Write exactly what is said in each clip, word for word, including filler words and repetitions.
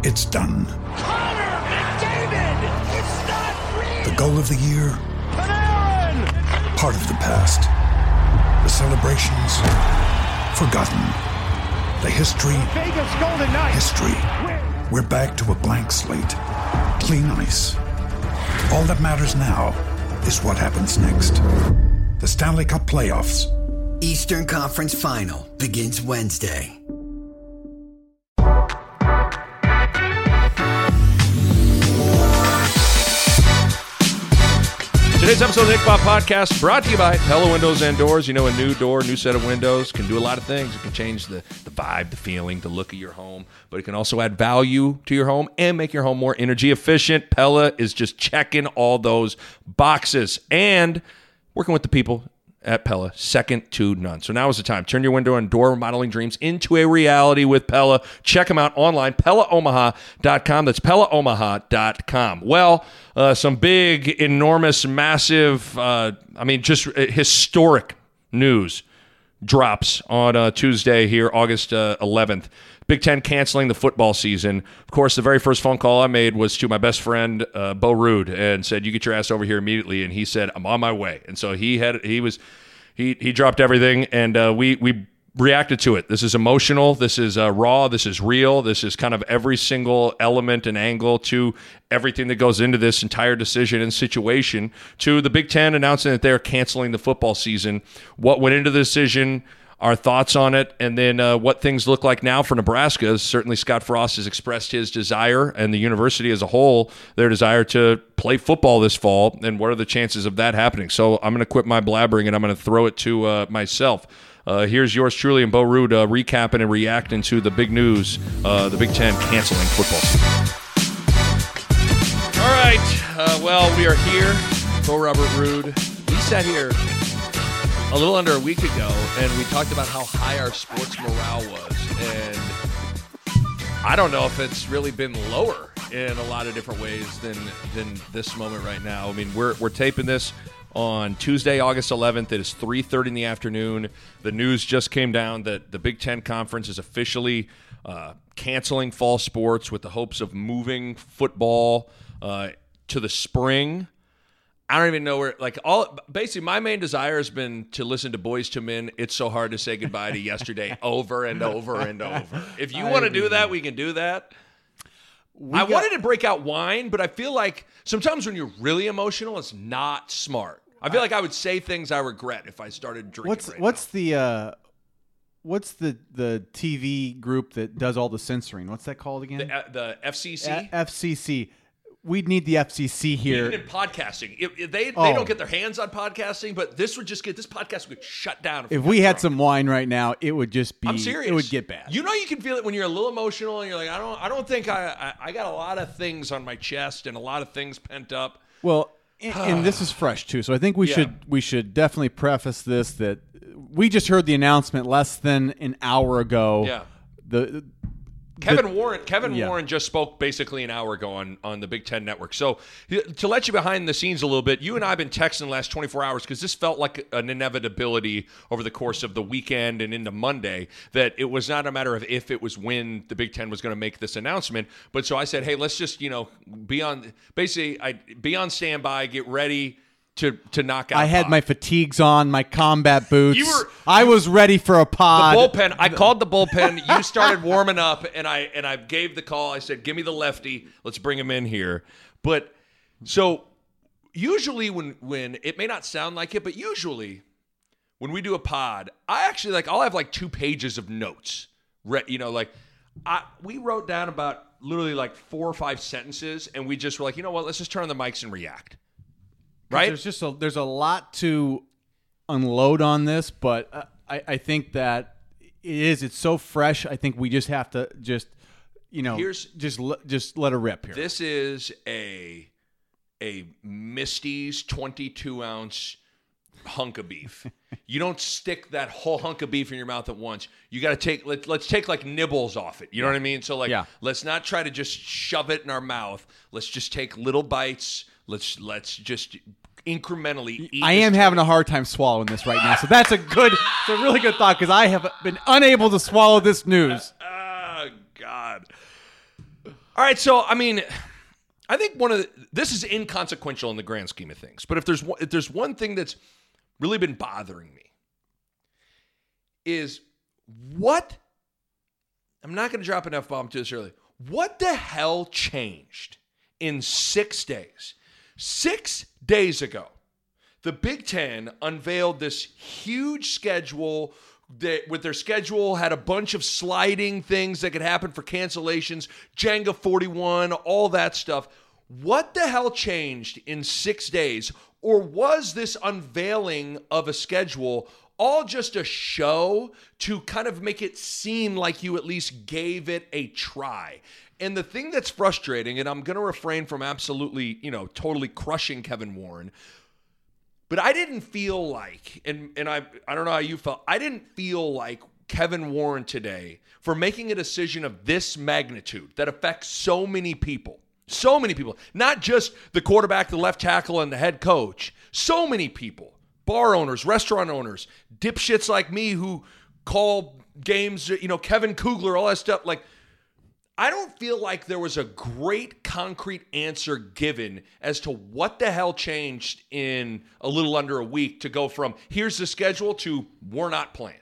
It's done. Connor McDavid! It's not real! The goal of the year? Panarin! Part of the past. The celebrations? Forgotten. The history? Vegas Golden Knights! History. We're back to a blank slate. Clean ice. All that matters now is what happens next. The Stanley Cup Playoffs. Eastern Conference Final begins Wednesday. Today's episode of the Nick Bob Podcast brought to you by Pella Windows and Doors. You know, a new door, new set of windows can do a lot of things. It can change the, the vibe, the feeling, the look of your home, but it can also add value to your home and make your home more energy efficient. Pella is just checking all those boxes and working with the people at Pella, second to none. So now is the time. Turn your window and door remodeling dreams into a reality with Pella. Check them out online, Pella Omaha dot com. That's Pella Omaha dot com. Well, uh, some big, enormous, massive, uh, I mean, just historic news drops on uh, Tuesday here, August uh, eleventh. Big Ten canceling the football season. Of course, the very first phone call I made was to my best friend, uh, Bo Ruud, and said, "You get your ass over here immediately." And he said, "I'm on my way." And so he had, he was, he he dropped everything, and uh, we we reacted to it. This is emotional. This is uh, raw. This is real. This is kind of every single element and angle to everything that goes into this entire decision and situation. To the Big Ten announcing that they're canceling the football season. What went into the decision? Our thoughts on it, and then uh, what things look like now for Nebraska. Certainly Scott Frost has expressed his desire, and the university as a whole, their desire to play football this fall, and what are the chances of that happening? So I'm going to quit my blabbering, and I'm going to throw it to uh, myself. Uh, here's yours truly and Bo Ruud uh, recapping and reacting to the big news, uh, the Big Ten canceling football season. All right, uh, well, we are here. Bo Robert Ruud. We sat here a little under a week ago, and we talked about how high our sports morale was, and I don't know if it's really been lower in a lot of different ways than than this moment right now. I mean, we're we're taping this on Tuesday, August eleventh. It is three thirty in the afternoon. The news just came down that the Big Ten Conference is officially uh, canceling fall sports with the hopes of moving football uh, to the spring. I don't even know where, like, all, basically my main desire has been to listen to Boyz two Men, It's So Hard to Say Goodbye to Yesterday over and over and over. If you want to do that, we can do that. We I got, wanted to break out wine, but I feel like sometimes when you're really emotional, it's not smart. I feel like I would say things I regret if I started drinking What's right what's now. the uh, what's the the T V group that does all the censoring? What's that called again? The, uh, the F C C? A- F C C. We'd need the F C C here. Even in podcasting. If, if they oh. they don't get their hands on podcasting, but this would just get, this podcast would get shut down. If, if we, we had drunk. some wine right now, it would just be, I'm serious. It would get bad. You know, you can feel it when you're a little emotional and you're like, I don't, I don't think I, I, I got a lot of things on my chest and a lot of things pent up. Well, and, and this is fresh too. So I think we Yeah. should, we should definitely preface this that we just heard the announcement less than an hour ago. Yeah. The, Kevin the, Warren Kevin yeah. Warren just spoke basically an hour ago on, on the Big Ten Network. So to let you behind the scenes a little bit, you and I have been texting the last twenty-four hours because this felt like an inevitability over the course of the weekend and into Monday, that it was not a matter of if, it was when the Big Ten was going to make this announcement. But so I said, hey, let's just, you know, be on, basically, I be on standby, get ready to to knock out. I had pod. my fatigues on, my combat boots. You were- I was ready for a pod. The bullpen. I called the bullpen. You started warming up, and I and I gave the call. I said, "Give me the lefty. Let's bring him in here." But so usually when when it may not sound like it, but usually when we do a pod, I actually like I'll have like two pages of notes. Re- you know, like I we wrote down about literally like four or five sentences, and we just were like, you know what? Let's just turn on the mics and react. Right? There's just a, there's a lot to unload on this, but uh, I, I think that it is. It's so fresh. I think we just have to just, you know, Here's, just l- just let her rip here. This is a a Misty's twenty-two ounce hunk of beef. You don't stick that whole hunk of beef in your mouth at once. You got to take let, let's take like nibbles off it. You know what I mean? So like, Yeah. let's not try to just shove it in our mouth. Let's just take little bites. Let's let's just incrementally eat. I this am having a hard time swallowing this right now, so that's a good, it's a really good thought because I have been unable to swallow this news. Oh God. All right, so I mean, I think one of the, this is inconsequential in the grand scheme of things. But if there's one, if there's one thing that's really been bothering me is what I'm not going to drop an F-bomb to this early. What the hell changed in six days? Six days ago, the Big Ten unveiled this huge schedule that with their schedule had a bunch of sliding things that could happen for cancellations, Jenga forty-one, all that stuff. What the hell changed in six days? Or was this unveiling of a schedule all just a show to kind of make it seem like you at least gave it a try? And the thing that's frustrating, and I'm going to refrain from absolutely, you know, totally crushing Kevin Warren, but I didn't feel like, and, and I, I don't know how you felt, I didn't feel like Kevin Warren today, for making a decision of this magnitude that affects so many people, so many people, not just the quarterback, the left tackle, and the head coach, so many people, bar owners, restaurant owners, dipshits like me who call games, you know, Kevin Kugler, all that stuff. Like, I don't feel like there was a great concrete answer given as to what the hell changed in a little under a week to go from here's the schedule to we're not playing.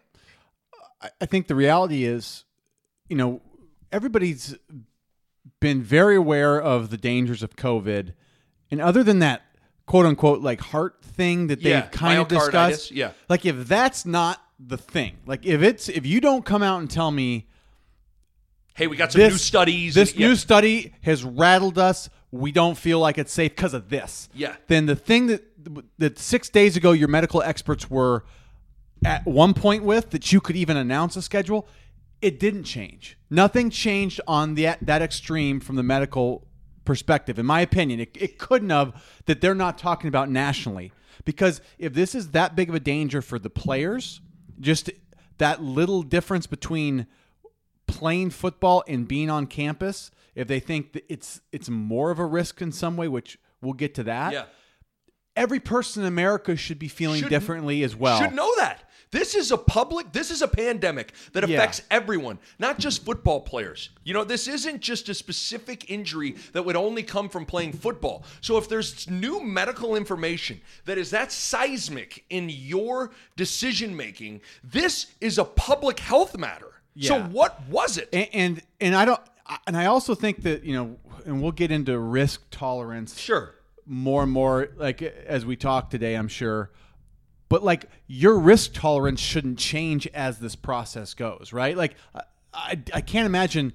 I think the reality is, you know, everybody's been very aware of the dangers of COVID. And other than that, quote unquote, like heart thing that they've Yeah, kind of discussed, yeah. like if that's not the thing, like if it's, if you don't come out and tell me, hey, we got some this, new studies. This and, yeah. new study has rattled us. We don't feel like it's safe because of this. Yeah. Then the thing that that six days ago your medical experts were at one point with, that you could even announce a schedule, it didn't change. Nothing changed on the, that extreme from the medical perspective. In my opinion, it, it couldn't have, that they're not talking about nationally. Because if this is that big of a danger for the players, just that little difference between playing football and being on campus, if they think that it's it's more of a risk in some way, which we'll get to that, Yeah. every person in America should be feeling Should- differently as well. Should know that. This is a public, this is a pandemic that Yeah. affects everyone, not just football players. You know, this isn't just a specific injury that would only come from playing football. So if there's new medical information that is that seismic in your decision making, this is a public health matter. So Yeah. what was it? And, and and I don't, and I also think that, you know, and we'll get into risk tolerance Sure. more and more, like as we talk today, I'm sure. But like your risk tolerance shouldn't change as this process goes, right? Like I, I, I can't imagine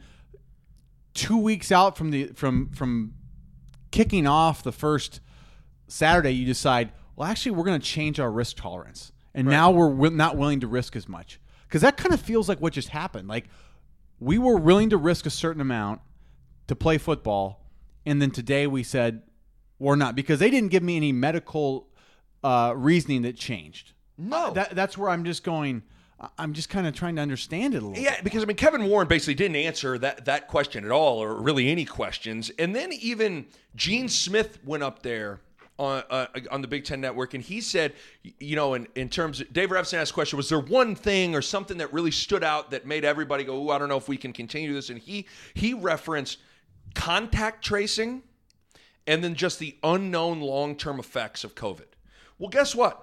two weeks out from the from from kicking off the first Saturday, you decide, well, actually, we're going to change our risk tolerance, and now we're wi- not willing to risk as much, because that kind of feels like what just happened. Like we were willing to risk a certain amount to play football, and then today we said we're not, because they didn't give me any medical Uh, reasoning that changed. No. that, that's where I'm just going. I'm just kind of trying to understand it a little. Yeah, because I mean, Kevin Warren basically didn't answer that that question at all, or really any questions. And then even Gene Smith went up there on uh, on the Big Ten Network, and he said, you know, in, in terms of, Dave Revson asked a question, was there one thing or something that really stood out that made everybody go, "Ooh, I don't know if we can continue this"? And he he referenced contact tracing, and then just the unknown long-term effects of COVID. Well, guess what?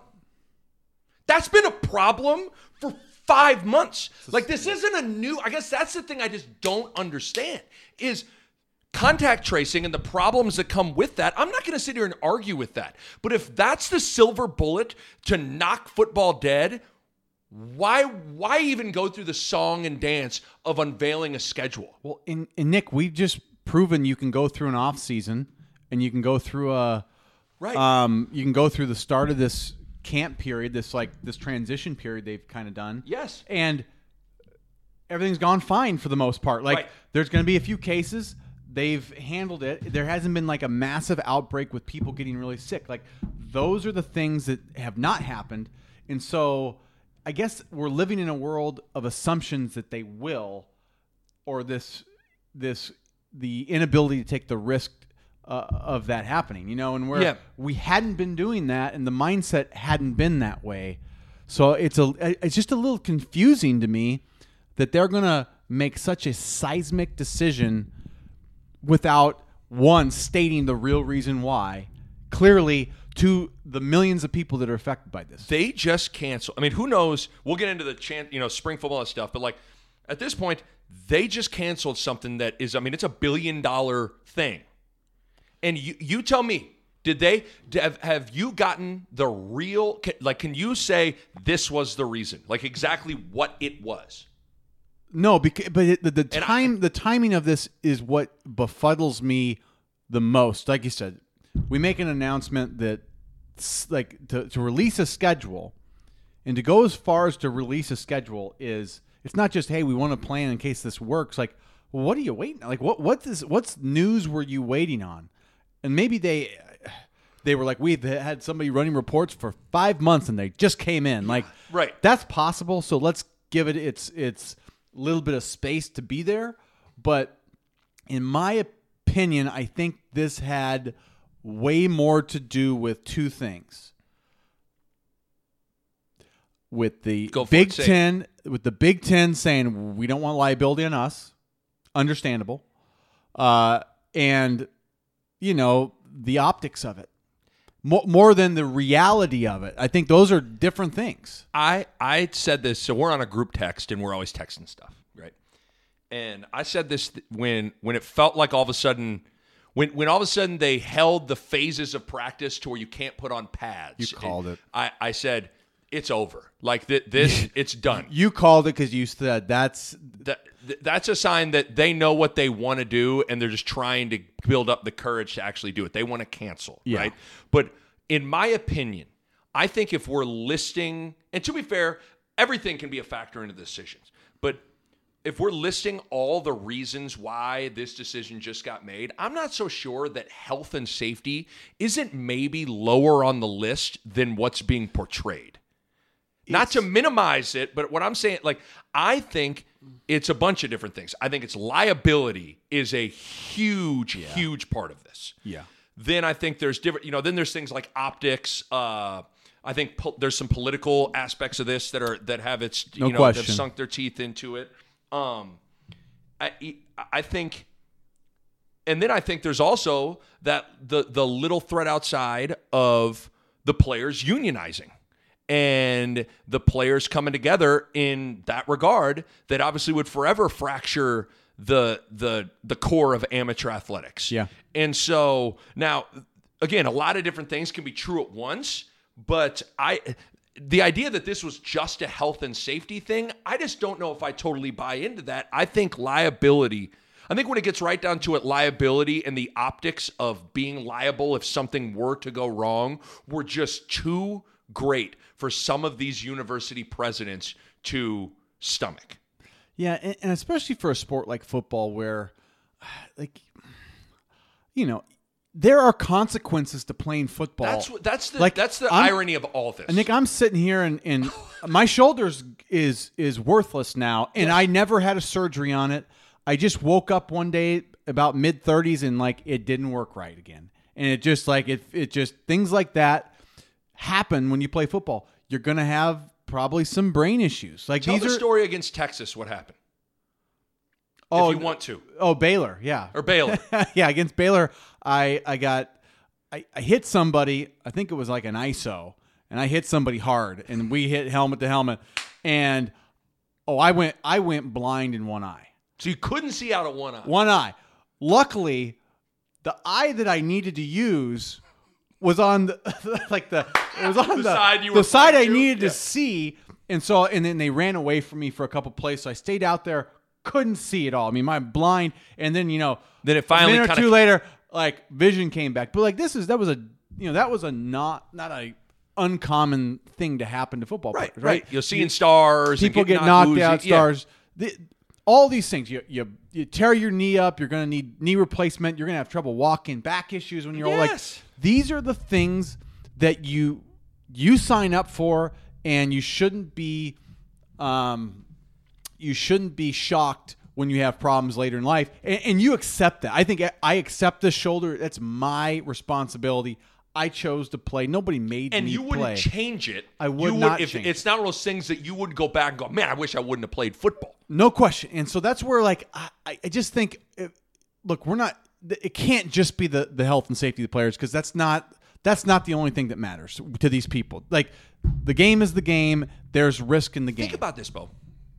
That's been a problem for five months. Like, this isn't a new, I guess that's the thing I just don't understand, is contact tracing and the problems that come with that. I'm not going to sit here and argue with that. But if that's the silver bullet to knock football dead, why why even go through the song and dance of unveiling a schedule? Well, in, in Nick, we've just proven you can go through an off season, and you can go through a Right. Um, you can go through the start of this camp period, this like this transition period they've kind of done. Yes. And everything's gone fine for the most part. Like Right. there's going to be a few cases. They've handled it. There hasn't been like a massive outbreak with people getting really sick. Like those are the things that have not happened. And so I guess we're living in a world of assumptions that they will, or this, this, the inability to take the risk Uh, of that happening, you know, and where Yeah. we hadn't been doing that, and the mindset hadn't been that way. So it's a it's just a little confusing to me that they're gonna make such a seismic decision without one stating the real reason why clearly to the millions of people that are affected by this. They just cancel. I mean, who knows? We'll get into the chan- you know spring football and stuff, but like at this point, they just canceled something that is. I mean, it's a billion dollar thing, and you you tell me. Did they have, have you gotten the real like can you say this was the reason? Like exactly what it was? No, because but it, the, the And time I, the timing of this is what befuddles me the most. Like you said, we make an announcement that like to, to release a schedule and to go as far as to release a schedule is it's not just hey, we want to plan in case this works. Like, well, what are you waiting on? Like what what this what's news were you waiting on? And maybe they They were like, we've had somebody running reports for five months and they just came in. Like, right. That's possible. So let's give it its its little bit of space to be there. But in my opinion, I think this had way more to do with two things. With the Go for Big it, say it. Ten, with the Big Ten saying we don't want liability on us, understandable, uh, and you know the optics of it. More, more than the reality of it. I think those are different things. I I said this, so we're on a group text and we're always texting stuff, right? And I said this th- when when it felt like all of a sudden, when when all of a sudden they held the phases of practice to where you can't put on pads. You called And it. I, I said, it's over. Like th- this, it's done. You called it because you said that's That, th- that's a sign that they know what they want to do and they're just trying to build up the courage to actually do it. They want to cancel, Yeah. right? But in my opinion, I think if we're listing, and to be fair, everything can be a factor into decisions, but if we're listing all the reasons why this decision just got made, I'm not so sure that health and safety isn't maybe lower on the list than what's being portrayed. Not to minimize it, but what I'm saying, like, I think it's a bunch of different things. I think it's liability is a huge, yeah. huge part of this. Yeah. Then I think there's different, you know, then there's things like optics. Uh, I think po- there's some political aspects of this that are, that have its, No you know, question. have sunk their teeth into it. Um, I, I think, and then I think there's also that the, the little threat outside of the players unionizing. And the players coming together in that regard that obviously would forever fracture the the the core of amateur athletics. Yeah. And so now, again, a lot of different things can be true at once, but I the idea that this was just a health and safety thing, I just don't know if I totally buy into that. I think liability, I think when it gets right down to it, liability and the optics of being liable if something were to go wrong were just too great for some of these university presidents to stomach. Yeah, and, and especially for a sport like football where, like, you know, there are consequences to playing football. That's what, that's the like, that's the I'm, irony of all this. I think I'm sitting here and, and my shoulders is is worthless now, and Yes. I never had a surgery on it. I just woke up one day about mid thirties and like it didn't work right again, and it just like it it just things like that happen when you play football. You're gonna have probably some brain issues. Like Tell these the are story against Texas. What happened? oh, if you want to, oh Baylor, yeah, or Baylor. yeah, against Baylor, I I got I, I hit somebody. I think it was like an I S O, and I hit somebody hard, and we hit helmet to helmet, and oh, I went I went blind in one eye. So you couldn't see out of one eye. One eye. Luckily, the eye that I needed to use was on the like the it was on The the, side you the were side I fine to? needed Yeah. to see, and so and then they ran away from me for a couple plays, so I stayed out there, couldn't see it all. I mean, my blind, and then you know, Then it finally a minute or kinda- two later, like vision came back. But like this is that was a you know that was a not not a uncommon thing to happen to football Right, players, right. right? You're seeing stars. and People getting get knocked woozy. out, Yeah. stars. The, all these things. You, you you tear your knee up. You're going to need knee replacement. You're going to have trouble walking. Back issues when you're old. Like Yes. these are the things that you you sign up for, and you shouldn't be um you shouldn't be shocked when you have problems later in life, and, and you accept that. I think I accept this shoulder. That's my responsibility. I chose to play. Nobody made And me you wouldn't play. change it. I would you not if, change It's not one of those things that you would go back and go, man, I wish I wouldn't have played football. No question. And so that's where, like, I, I just think, if, look, we're not, th- it can't just be the, the health and safety of the players, because that's not that's not the only thing that matters to these people. Like, the game is the game. There's risk in the game. Think about this, Bo.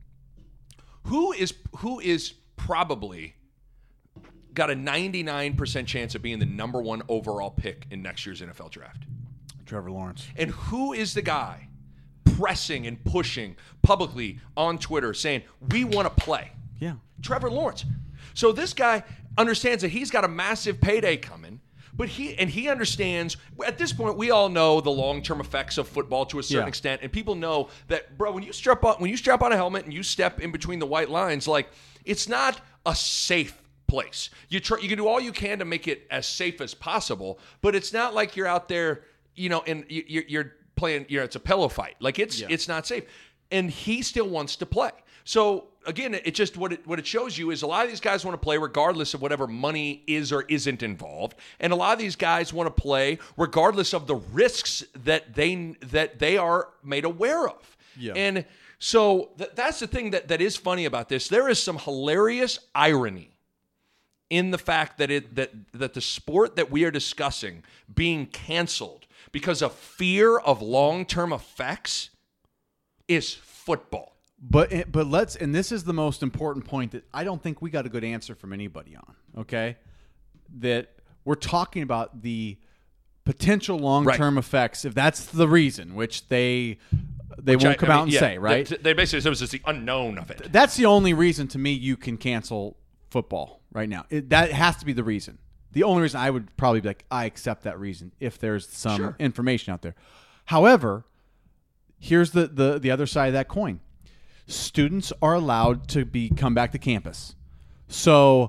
Who is who is probably got a ninety-nine percent chance of being the number one overall pick in next year's N F L draft? Trevor Lawrence. And who is the guy pressing and pushing publicly on Twitter saying, we want to play? Yeah. Trevor Lawrence. So this guy understands that he's got a massive payday coming, but he and he understands, at this point, we all know the long-term effects of football to a certain Yeah. extent, and people know that, bro, when you strap on when you strap on a helmet and you step in between the white lines, like, it's not a safe place. You try, you can do all you can to make it as safe as possible, but it's not like you're out there, you know, and you're, you're playing, you know, it's a pillow fight. Like, it's Yeah. it's not safe, and he still wants to play. So again, it just what it what it shows you is a lot of these guys want to play regardless of whatever money is or isn't involved, and a lot of these guys want to play regardless of the risks that they that they are made aware of. Yeah. And so th- that's the thing that that is funny about this. There is some hilarious irony in the fact that it that that the sport that we are discussing being canceled because of fear of long-term effects is football. But but let's and this is the most important point that I don't think we got a good answer from anybody on. Okay, that we're talking about the potential long-term Right. effects, if that's the reason, which they they Which won't I- come I out mean, and yeah, say, right? They, they basically said it was just the unknown of it. That's the only reason to me you can cancel football right now. It, that has to be the reason. The only reason I would probably be like, I accept that reason if there's some Sure. information out there. However, here's the, the, the other side of that coin. Students are allowed to be come back to campus. So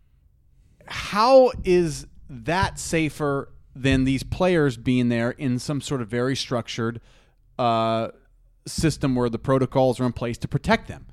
how is that safer than these players being there in some sort of very structured uh, system where the protocols are in place to protect them?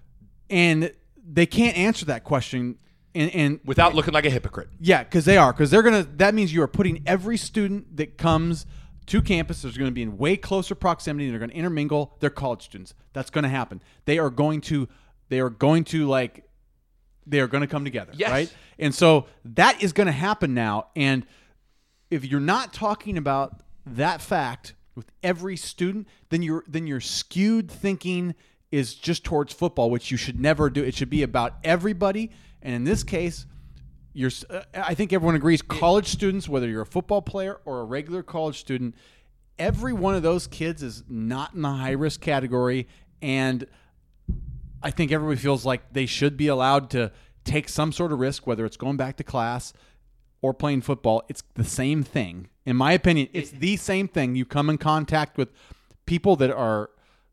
And they can't answer that question. And, and Without looking like a hypocrite. yeah, because they are. Because they're gonna. That means you are putting every student that comes to campus. There's going to be in way closer proximity. They're going to intermingle. They're college students. That's going to happen. They are going to. They are going to like. They are going to come together. Yes. Right. And so that is going to happen now. And if you're not talking about that fact with every student, then you're then your skewed thinking is just towards football, which you should never do. It should be about everybody. And in this case, you're, uh, I think everyone agrees, college students, whether you're a football player or a regular college student, every one of those kids is not in the high-risk category. And I think everybody feels like they should be allowed to take some sort of risk, whether it's going back to class or playing football. It's the same thing. In my opinion, it's the same thing. You come in contact with people that are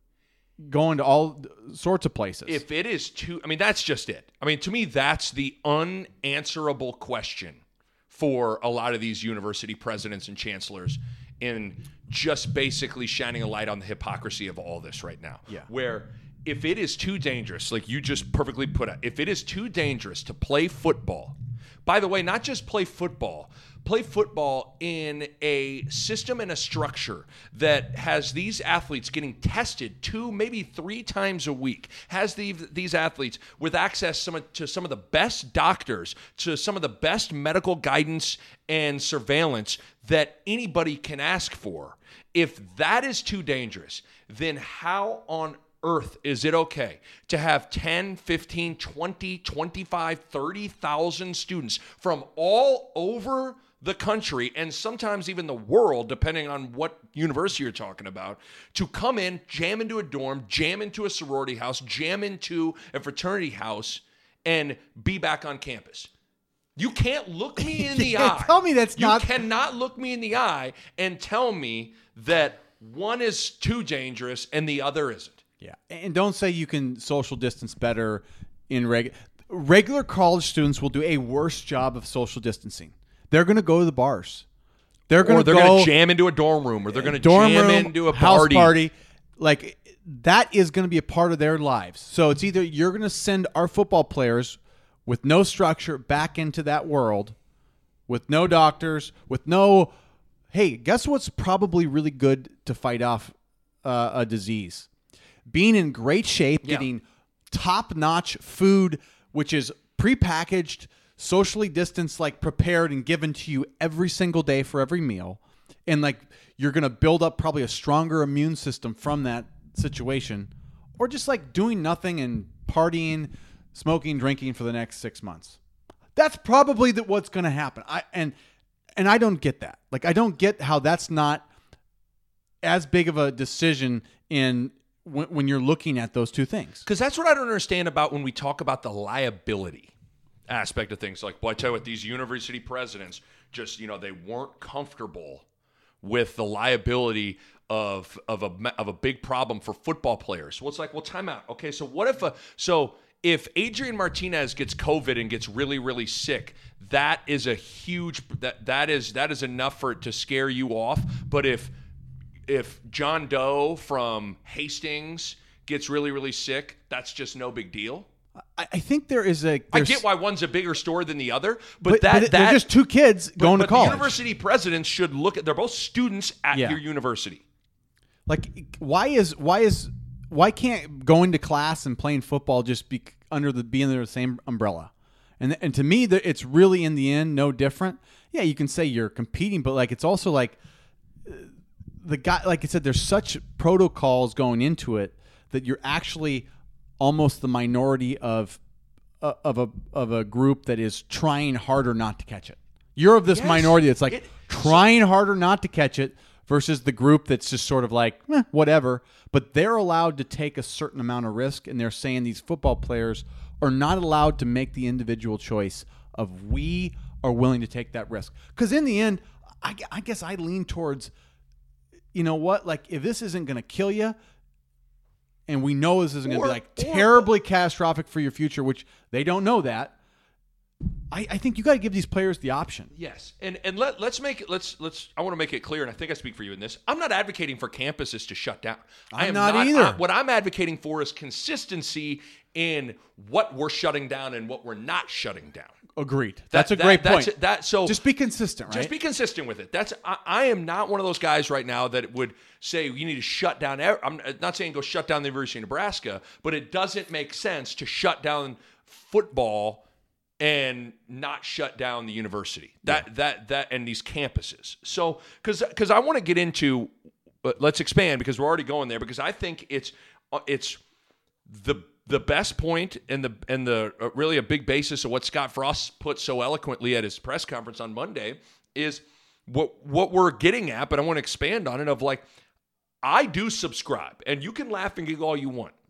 going to all sorts of places. If it is too, I mean, that's just it. I mean, to me, that's the unanswerable question for a lot of these university presidents and chancellors in just basically shining a light on the hypocrisy of all this right now. Yeah. Where if it is too dangerous, like you just perfectly put it, if it is too dangerous to play football, by the way, not just play football, play football in a system and a structure that has these athletes getting tested two, maybe three times a week, has the, these athletes with access some of, to some of the best doctors, to some of the best medical guidance and surveillance that anybody can ask for. If that is too dangerous, then how on earth is it okay to have ten, fifteen, twenty, twenty-five, thirty thousand students from all over the country and sometimes even the world, depending on what university you're talking about, to come in, jam into a dorm, jam into a sorority house, jam into a fraternity house, and be back on campus? You can't look me in the eye. Tell me that's you not- You cannot look me in the eye and tell me that one is too dangerous and the other isn't. Yeah, and don't say you can social distance better in reg- regular college students will do a worse job of social distancing. They're going to go to the bars. They're going Or to they're go going to jam into a dorm room, or they're going to dorm jam room, into a house party. party. Like that is going to be a part of their lives. So it's either you're going to send our football players with no structure back into that world, with no doctors, with no. Hey, guess what's probably really good to fight off uh, a disease? Being in great shape, Yeah. getting top-notch food, which is prepackaged, socially distanced, like prepared and given to you every single day for every meal. And like you're going to build up probably a stronger immune system from that situation, or just like doing nothing and partying, smoking, drinking for the next six months. That's probably the, what's going to happen. I and and I don't get that. Like I don't get how that's not as big of a decision in when, when you're looking at those two things. Because that's what I don't understand about when we talk about the liability aspect of things. Like, well, I tell you what, these university presidents just, you know, they weren't comfortable with the liability of of a of a big problem for football players. Well, it's like, well, time out. Okay, so what if a so if Adrian Martinez gets COVID and gets really, really sick, that is a huge that that is that is enough for it to scare you off. But if if John Doe from Hastings gets really, really sick, that's just no big deal. I, I think there is a. I get why one's a bigger story than the other, but, but that, but that they're just two kids but, going but to college. The university presidents should look at. They're both students at Yeah. your university. Like, why is why is why can't going to class and playing football just be under the be under the same umbrella? And and to me, the, it's really in the end no different. Yeah, you can say you're competing, but like it's also like the guy. Like I said, there's such protocols going into it that you're actually almost the minority of uh, of a of a group that is trying harder not to catch it. You're of this Yes. minority that's like It- trying harder not to catch it versus the group that's just sort of like, eh, whatever. But they're allowed to take a certain amount of risk, and they're saying these football players are not allowed to make the individual choice of we are willing to take that risk. Because in the end, I, I guess I lean towards, you know what, like if this isn't going to kill you, and we know this isn't going to be Or- like or- terribly catastrophic for your future, which they don't know that. I, I think you got to give these players the option. Yes, and and let let's make it. Let's let's. I want to make it clear, and I think I speak for you in this. I'm not advocating for campuses to shut down. I I'm am not either. I- what I'm advocating for is consistency in what we're shutting down and what we're not shutting down. Agreed. That's That- a great that- that's point. it. That so just be consistent, right? Just be consistent with it. That's I, I am not one of those guys right now that would say you need to shut down. ev- I'm not saying go shut down the University of Nebraska, but it doesn't make sense to shut down football and not shut down the university. That yeah. that that and these campuses. So because because I want to get into uh, let's expand because we're already going there because I think it's uh, it's the the best point and the and the uh, really a big basis of what Scott Frost put so eloquently at his press conference on Monday is what what we're getting at, but I want to expand on it of like I do subscribe, and you can laugh and giggle all you want.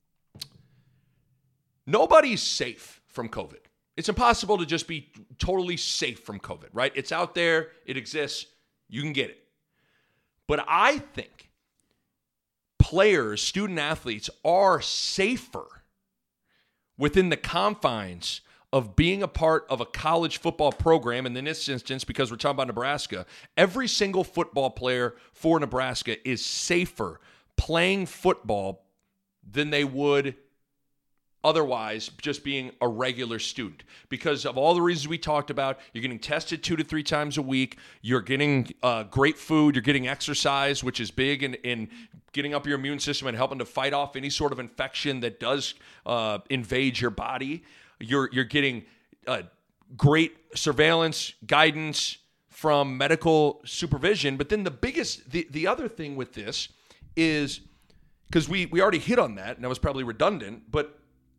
Nobody's safe from COVID. It's impossible to just be totally safe from COVID, right? It's out there, it exists, you can get it. But I think players, student athletes are safer within the confines of being a part of a college football program. And in this instance, because we're talking about Nebraska, every single football player for Nebraska is safer playing football than they would otherwise just being a regular student because of all the reasons we talked about. You're getting tested two to three times a week. You're getting uh, great food. You're getting exercise, which is big in, in getting up your immune system and helping to fight off any sort of infection that does uh, invade your body. You're, you're getting uh, great surveillance, guidance from medical supervision. But then the biggest, the, the other thing with this is, because we, we already hit on that, and that was probably redundant, but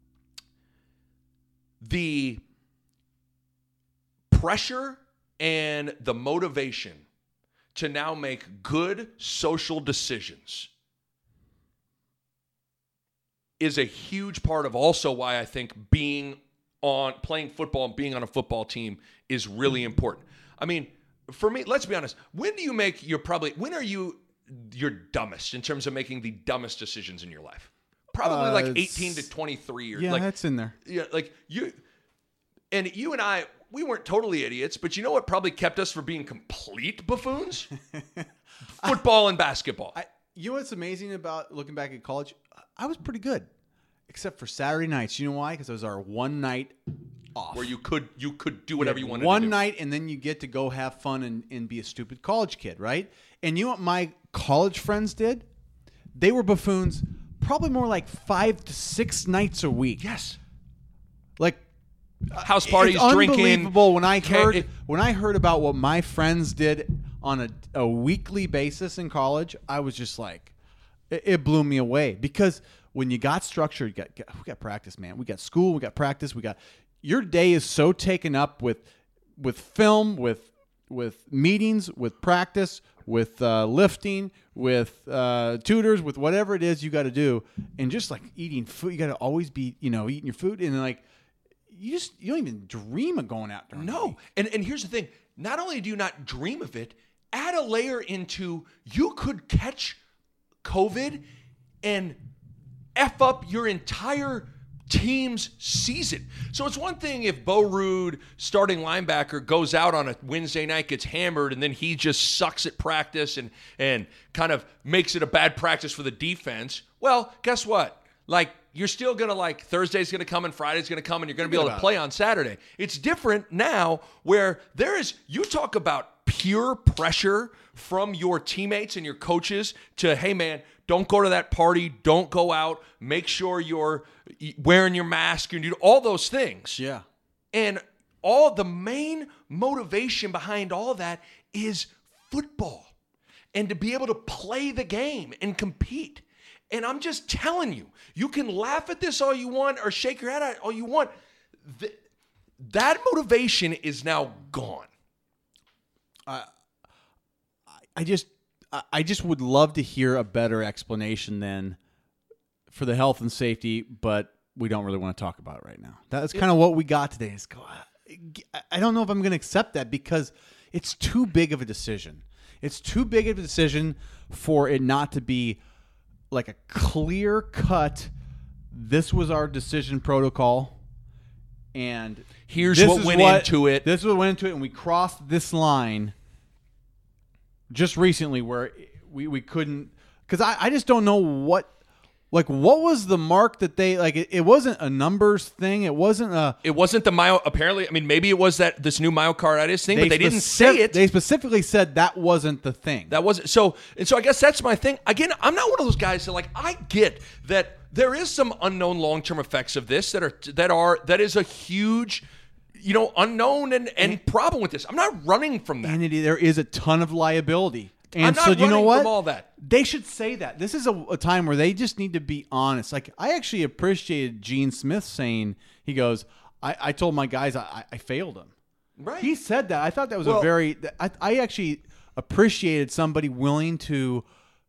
the pressure and the motivation to now make good social decisions is a huge part of also why I think being on playing football and being on a football team is really important. I mean, for me, let's be honest, when do you make your probably when are you your dumbest in terms of making the dumbest decisions in your life? Probably Uh, like it's- eighteen to twenty-three or Yeah, like that's in there. yeah, like you and you and I, we weren't totally idiots, but you know what probably kept us from being complete buffoons? Football and basketball. I, you know what's amazing about looking back at college? I was pretty good, except for Saturday nights. You know why? Because it was our one night off. Where you could you could do whatever you wanted one to do. night, and then you get to go have fun and, and be a stupid college kid, right? And you know what my college friends did? They were buffoons probably more like five to six nights a week. Yes. Like house parties, it's drinking. Unbelievable. When I Can't- heard it- when I heard about what my friends did on a, a weekly basis in college, I was just like, it, it blew me away. Because when you got structure, you got, got we got practice, man. We got school, we got practice, we got your day is so taken up with with film, with with meetings, with practice, with uh, lifting, with uh, tutors, with whatever it is you got to do, and just like eating food, you got to always be, you know, eating your food, and like you just you don't even dream of going out during the No. week. And and here's the thing. Not only do you not dream of it, add a layer into you could catch COVID and F up your entire team's season. So it's one thing if Bo Ruud, starting linebacker, goes out on a Wednesday night, gets hammered, and then he just sucks at practice and and kind of makes it a bad practice for the defense. Well, guess what? Like, you're still going to, like, Thursday's going to come and Friday's going to come and you're going to be able to play on Saturday. It's different now where there is, you talk about pure pressure from your teammates and your coaches to, hey, man, don't go to that party, don't go out, make sure you're wearing your mask, and do all those things. Yeah. And all the main motivation behind all that is football and to be able to play the game and compete. And I'm just telling you, you can laugh at this all you want or shake your head at it all you want. Th- that motivation is now gone. I just I- I just would love to hear a better explanation than for the health and safety, but we don't really want to talk about it right now. That's kind of what we got today. Is go, I- I don't know if I'm going to accept that because it's too big of a decision. It's too big of a decision for it not to be like a clear cut. This was our decision protocol, and Here's this what is went what- into it. This is what went into it, and we crossed this line just recently where we, we couldn't, because I, I just don't know what, like, what was the mark that they, like, it, it wasn't a numbers thing. It wasn't a, It wasn't the myo. Apparently, I mean, maybe it was that this new myocarditis thing, but they didn't specif- say it. They specifically said that wasn't the thing. That wasn't so. And so I guess that's my thing. Again, I'm not one of those guys that, like, I get that there is some unknown long-term effects of this that are that are that is a huge, you know, unknown and, and problem with this. I'm not running from that. and it, there is a ton of liability. And I'm not so, you know running what? from all that. They should say that. This is a, a time where they just need to be honest. Like, I actually appreciated Gene Smith saying, he goes, I, I told my guys I, I failed them. Right. He said that. I thought that was Well- a very, I, I actually appreciated somebody willing to,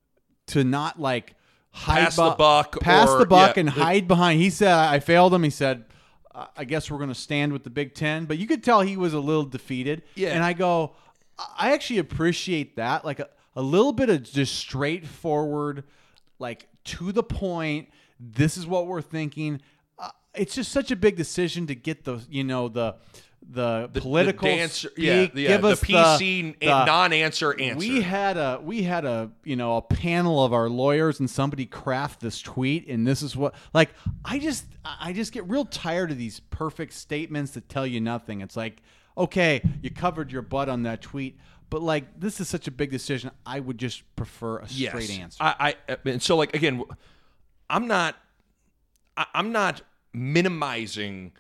to not like hide Pass the bu- buck pass or- the buck yeah, and the- hide behind. He said, I failed him. He said, "I- I guess we're going to stand with the Big Ten, but you could tell he was a little defeated. Yeah. And I go, I actually appreciate that. Like a, a little bit of just straightforward, like to the point. This is what we're thinking. Uh, it's just such a big decision to get the, you know, the, the, The- political the dance, speak, yeah, the, give uh, us the P C the- non-answer answer. We had a we had a you know a panel of our lawyers and somebody craft this tweet, and this is what, like, I just I just get real tired of these perfect statements that tell you nothing. It's like, okay, you covered your butt on that tweet, but like, this is such a big decision. I would just prefer a yes. straight answer. I, I and so, like, again, I'm not I, I'm not minimizing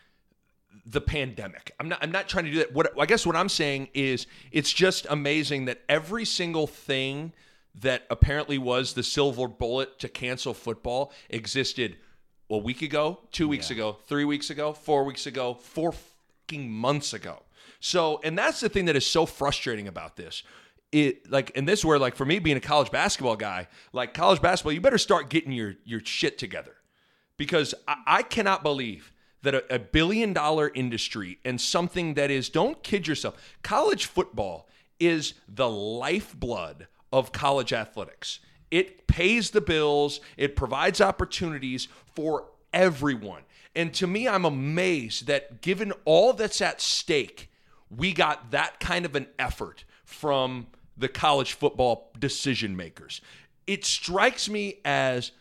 the pandemic. I'm not I'm not trying to do that. What I guess what I'm saying is it's just amazing that every single thing that apparently was the silver bullet to cancel football existed a week ago, two weeks Yeah. ago, three weeks ago, four weeks ago, four fucking months ago. So, and that's the thing that is so frustrating about this. It like, and this is where, like, for me being a college basketball guy, like college basketball, you better start getting your your shit together, because I, I cannot believe that a, a billion dollar industry and something that is, don't kid yourself, college football is the lifeblood of college athletics. It pays the bills. It provides opportunities for everyone. And to me, I'm amazed that given all that's at stake, we got that kind of an effort from the college football decision makers. It strikes me as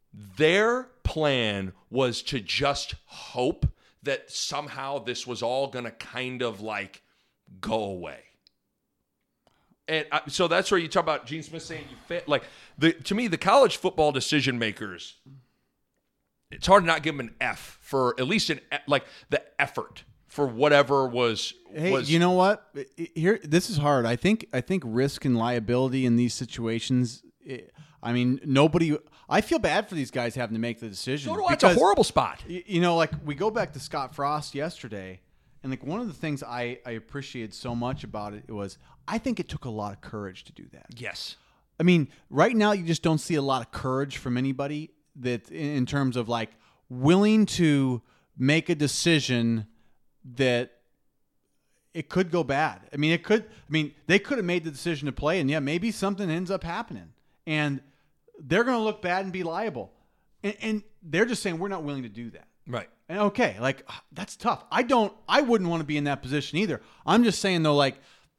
their plan was to just hope that somehow this was all going to kind of like go away. And I, so that's where you talk about Gene Smith saying you fit. Like, the to me, the college football decision makers, it's hard to not give them an F for at least an like the effort for whatever was. Hey, was, you know what? Here, this is hard. I think I think risk and liability in these situations. I mean, nobody. I feel bad for these guys having to make the decision. So do I. It's a horrible spot. You know, like we go back to Scott Frost yesterday, and like one of the things I, I appreciated so much about it was I think it took a lot of courage to do that. Yes. I mean, right now you just don't see a lot of courage from anybody that in terms of like willing to make a decision that it could go bad. I mean, it could. I mean, they could have made the decision to play, and yeah, maybe something ends up happening, and they're going to look bad and be liable. And, and they're just saying we're not willing to do that. Right. And okay, like that's tough. I don't. I wouldn't want to be in that position either. I'm just saying though, like,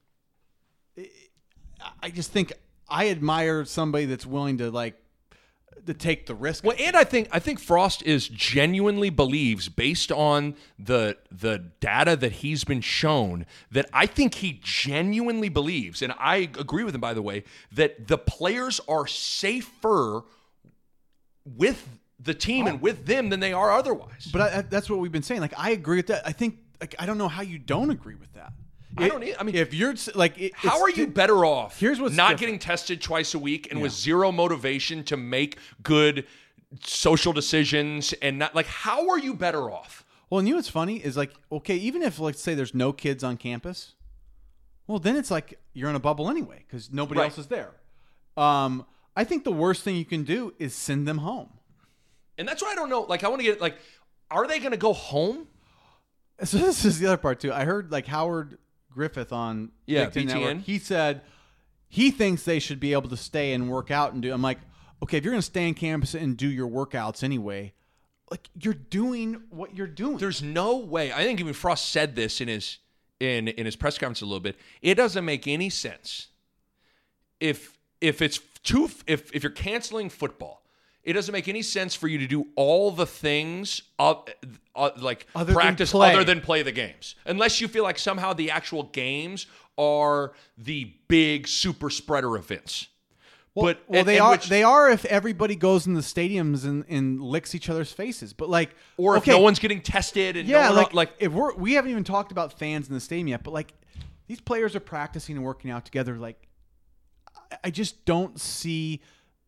I just think I admire somebody that's willing to like to take the risk. Well, and I think I think Frost is genuinely believes, based on the the data that he's been shown, that I think he genuinely believes, and I agree with him, by the way, that the players are safer with the team oh. and with them than they are otherwise. But I, that's what we've been saying. Like, I agree with that. I think like I don't know how you don't agree with that. I don't. I mean, if you're like, it, how are you better off? Here's what's not different. Getting tested twice a week and yeah. with zero motivation to make good social decisions, and not like, how are you better off? Well, and you know what's funny is like, okay, even if let's say there's no kids on campus, well, then it's like you're in a bubble anyway because nobody right. else is there. Um, I think the worst thing you can do is send them home, and that's why I don't know. Like, I want to get like, are they going to go home? So this is the other part too. I heard like Howard Griffith on yeah, Big B T N. Network. He said he thinks they should be able to stay and work out and do. I'm like, okay, if you're going to stay on campus and do your workouts anyway, like you're doing what you're doing. There's no way. I think even Frost said this in his in in his press conference a little bit. It doesn't make any sense if if it's too if if you're canceling football. It doesn't make any sense for you to do all the things uh, uh, like other practice than other than play the games. Unless you feel like somehow the actual games are the big super spreader events. Well, but well and, they and are which, they are if everybody goes in the stadiums and, and licks each other's faces. But like or if okay, no one's getting tested and yeah, no one like, like if we're we haven't even talked about fans in the stadium yet, but like these players are practicing and working out together. Like I, I just don't see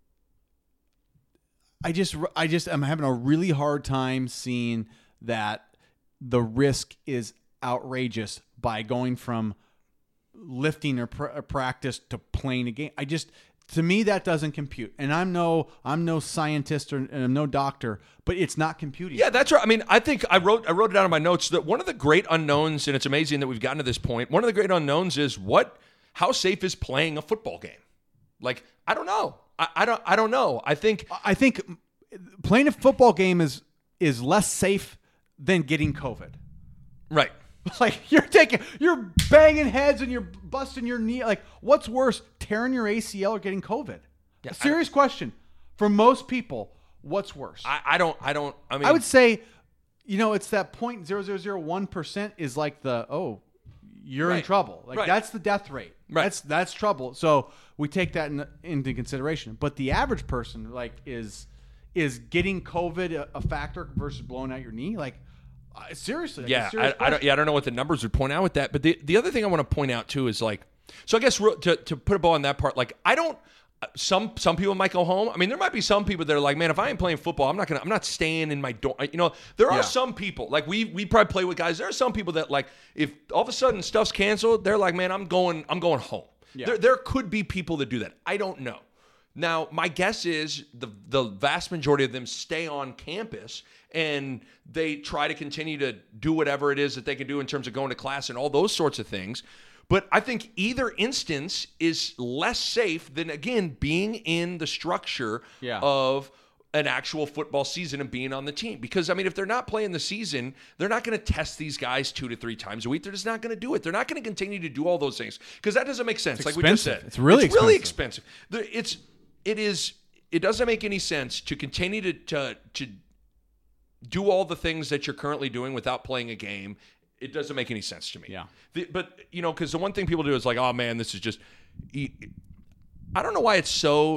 I just, I just, I'm having a really hard time seeing that the risk is outrageous by going from lifting or pr- practice to playing a game. I just, to me, that doesn't compute. And I'm no, I'm no scientist or and I'm no doctor, but it's not computing. Yeah, that's right. I mean, I think I wrote, I wrote it down in my notes that one of the great unknowns, and it's amazing that we've gotten to this point. One of the great unknowns is what, how safe is playing a football game? Like, I don't know. I, I don't, I don't know. I think, I think. Playing a football game is is less safe than getting COVID. Right. Like you're taking, you're banging heads and you're busting your knee. Like what's worse, tearing your A C L or getting COVID? Yeah, a serious question for most people. What's worse? I, I don't. I don't. I mean, I would say, you know, it's that point zero zero zero one percent is like the oh, you're right. in trouble. Like right. that's the death rate. Right. That's that's trouble. So we take that in, into consideration. But the average person like is. Is getting COVID a, a factor versus blowing out your knee? Like, uh, seriously? Like yeah, I, I don't. Yeah, I don't know what the numbers would point out with that. But the the other thing I want to point out too is like, so I guess to to put a bow on that part, like I don't. Some some people might go home. I mean, there might be some people that are like, man, if I ain't playing football, I'm not gonna. I'm not staying in my dorm. You know, there are yeah. some people like we we probably play with guys. There are some people that like if all of a sudden stuff's canceled, they're like, man, I'm going. I'm going home. Yeah. There there could be people that do that. I don't know. Now, my guess is the the vast majority of them stay on campus and they try to continue to do whatever it is that they can do in terms of going to class and all those sorts of things. But I think either instance is less safe than, again, being in the structure yeah. of an actual football season and being on the team. Because, I mean, if they're not playing the season, they're not going to test these guys two to three times a week. They're just not going to do it. They're not going to continue to do all those things because that doesn't make sense. It's like expensive. we just said. It's really it's really expensive. expensive. It's... It is. It doesn't make any sense to continue to, to to do all the things that you're currently doing without playing a game. It doesn't make any sense to me. Yeah. The, but you know, because the one thing people do is like, oh man, this is just. I don't know why it's so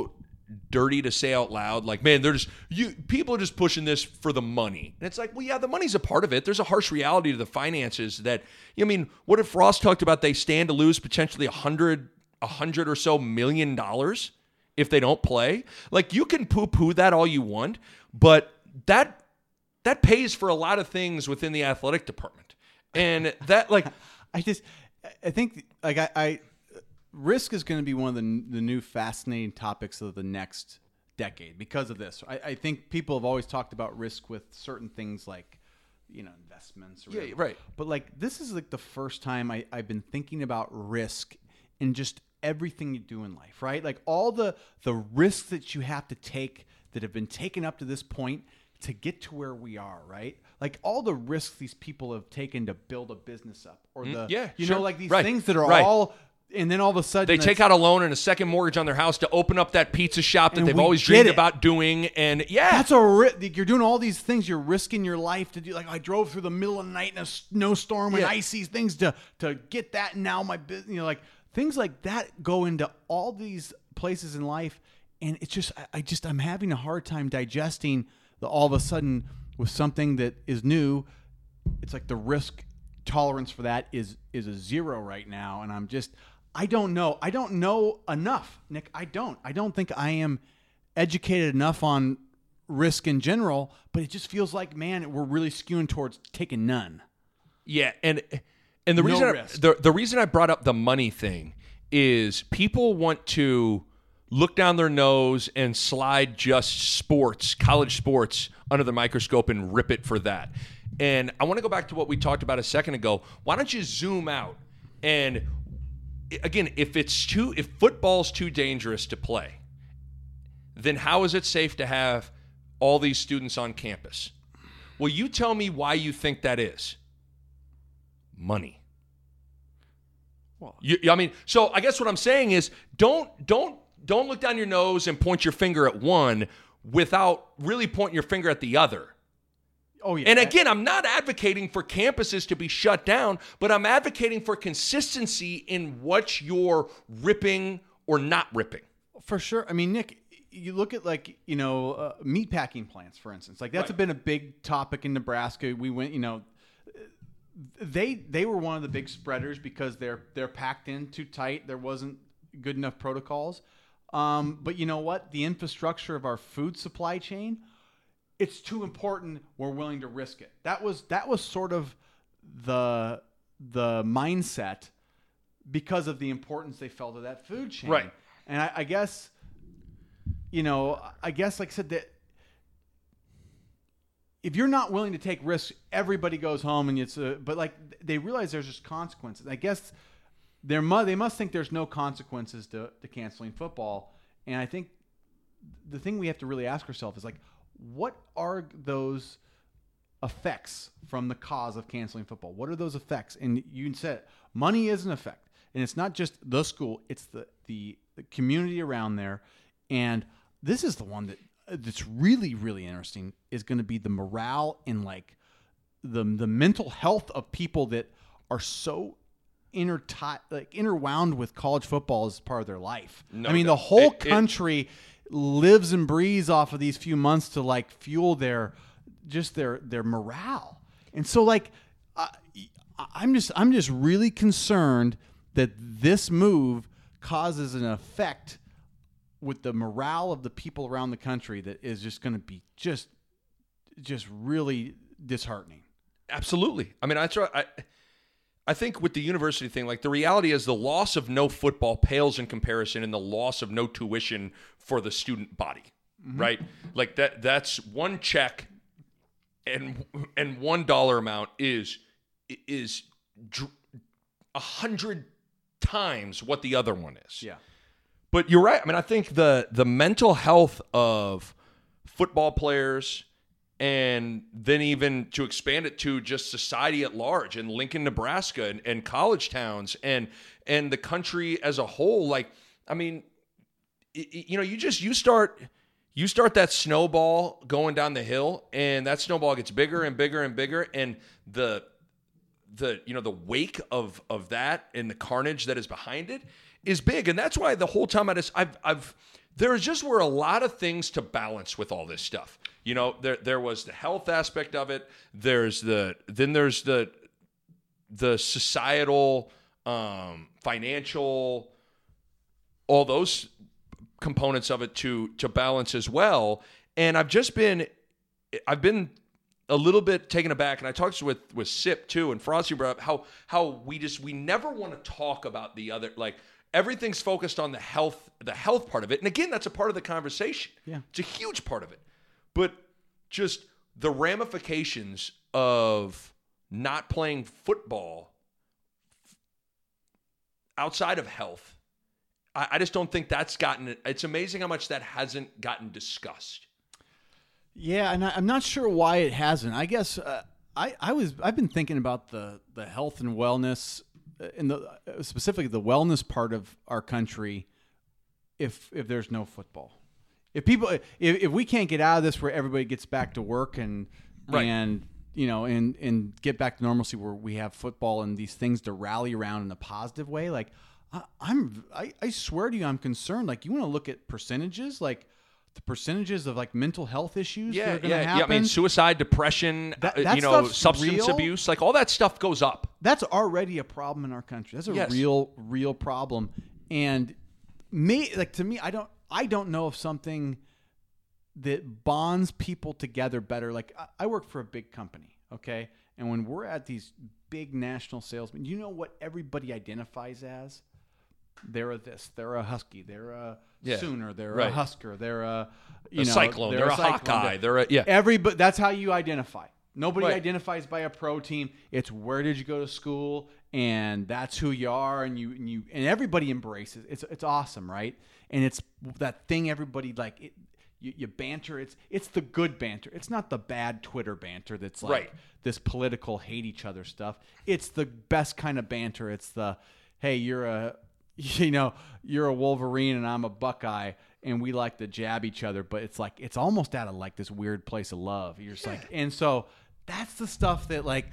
dirty to say out loud. Like, man, they're just you. People are just pushing this for the money, and it's like, well, yeah, the money's a part of it. There's a harsh reality to the finances. That I mean, what if Ross talked about they stand to lose potentially a hundred, a hundred or so million dollars if they don't play? Like, you can poo-poo that all you want, but that that pays for a lot of things within the athletic department, and that like, I just, I think like I. I risk is going to be one of the, the new fascinating topics of the next decade because of this. I, I think people have always talked about risk with certain things like, you know, investments. Or yeah, whatever. right. But like this is like the first time I, I've been thinking about risk in just everything you do in life, right? Like all the the risks that you have to take that have been taken up to this point to get to where we are, right? Like all the risks these people have taken to build a business up, or the, Mm, yeah, you sure. know, like these Right. things that are Right. all. And then all of a sudden They it's- take out a loan and a second mortgage on their house to open up that pizza shop that And they've we always get dreamed it. about doing. And yeah, That's a ri- you're doing all these things. You're risking your life to do. Like I drove through the middle of the night in a snowstorm and Yeah. icy things to to get that. And now my business, you know, like things like that go into all these places in life, and it's just I, I just I'm having a hard time digesting the all of a sudden with something that is new. It's like the risk tolerance for that is is a zero right now, and I'm just. I don't know. I don't know enough, Nick. I don't. I don't think I am educated enough on risk in general, but it just feels like, man, we're really skewing towards taking none. yeah, and and the No reason I, risk. the the reason I brought up the money thing is people want to look down their nose and slide just sports, college sports, under the microscope and rip it for that. And I want to go back to what we talked about a second ago. Why don't you zoom out and again, if it's too, if football's too dangerous to play, then how is it safe to have all these students on campus? Well, you tell me why you think that is. Money. Well, You, I mean, so I guess what I'm saying is, don't don't don't look down your nose and point your finger at one without really pointing your finger at the other. oh yeah. And again, I'm not advocating for campuses to be shut down, but I'm advocating for consistency in what you're ripping or not ripping. For sure. I mean, Nick, you look at like, you know, uh, meatpacking plants, for instance. Like that's Right. been a big topic in Nebraska. We went, you know, they they were one of the big spreaders because they're they're packed in too tight. There wasn't good enough protocols. Um, but you know what? The infrastructure of our food supply chain, it's too important. We're willing to risk it. That was that was sort of the the mindset because of the importance they felt of that food chain. Right. And I, I guess, you know, I guess like I said that if you're not willing to take risks, everybody goes home and it's a, but like they realize there's just consequences. I guess there mu- they must think there's no consequences to, to canceling football. And I think the thing we have to really ask ourselves is like, what are those effects from the cause of canceling football? What are those effects? And you said it, money is an effect. And it's not just the school, it's the, the, the community around there. And this is the one that that's really, really interesting is going to be the morale and like the the mental health of people that are so interti- like interwound with college football as part of their life. No I mean, doubt. the whole It- it- country lives and breathes off of these few months to like fuel their just their their morale. And so like I, I'm just I'm just really concerned that this move causes an effect with the morale of the people around the country that is just going to be just just really disheartening. Absolutely. I mean, I try. I, I think with the university thing, like the reality is the loss of no football pales in comparison in the loss of no tuition for the student body, Mm-hmm. right? Like that. That's one check, and and one dollar amount is is dr- a hundred times what the other one is. Yeah. But you're right. I mean, I think the the mental health of football players, and then even to expand it to just society at large in Lincoln, Nebraska, and, and college towns, and and the country as a whole. Like, I mean, y- y- you know, you just you start you start that snowball going down the hill, and that snowball gets bigger and bigger and bigger, and the the you know the wake of of that and the carnage that is behind it is big. And that's why the whole time I just I've I've there just were a lot of things to balance with all this stuff. You know, there there was the health aspect of it. There's the then there's the the societal, um, financial, all those components of it to to balance as well. And I've just been I've been a little bit taken aback, and I talked with with Sip too, and Frosty brought up how how we just we never want to talk about the other, like everything's focused on the health the health part of it. And again, that's a part of the conversation. Yeah. It's a huge part of it. But just the ramifications of not playing football outside of health, I, I just don't think that's gotten it's amazing how much that hasn't gotten discussed. Yeah, and I, I'm not sure why it hasn't. I guess uh, I, I was I've been thinking about the, the health and wellness, in the uh, specifically the wellness part of our country. If if there's no football, if people if, if we can't get out of this where everybody gets back to work and Right. and you know and and get back to normalcy where we have football and these things to rally around in a positive way, like I, I'm I, I swear to you, I'm concerned. Like you want to look at percentages, like. The percentages of like mental health issues Yeah, that are going to yeah, happen. yeah. I mean, suicide, depression, That- uh, that you know, stuff's substance real. abuse, like all that stuff goes up. That's already a problem in our country. That's a Yes. real, real problem. And me, like to me, I don't, I don't know of something that bonds people together better. Like I, I work for a big company, okay, and when we're at these big national salesmen, you know what everybody identifies as? They're a this. They're a Husky. They're a Yeah. Sooner. They're Right. a Husker. They're a you A know, Cyclone. They're a Cyclone. Hawkeye. They're a- yeah. Everybody. That's how you identify. Nobody Right. identifies by a pro team. It's where did you go to school, and that's who you are, and you and you and everybody embraces. It's it's awesome, right? And it's that thing everybody like. It, you, you banter. It's it's the good banter. It's not the bad Twitter banter that's like Right. this political hate each other stuff. It's the best kind of banter. It's the hey, you're a you know, you're a Wolverine and I'm a Buckeye, and we like to jab each other, but it's like it's almost out of like this weird place of love. You're just like, and so that's the stuff that like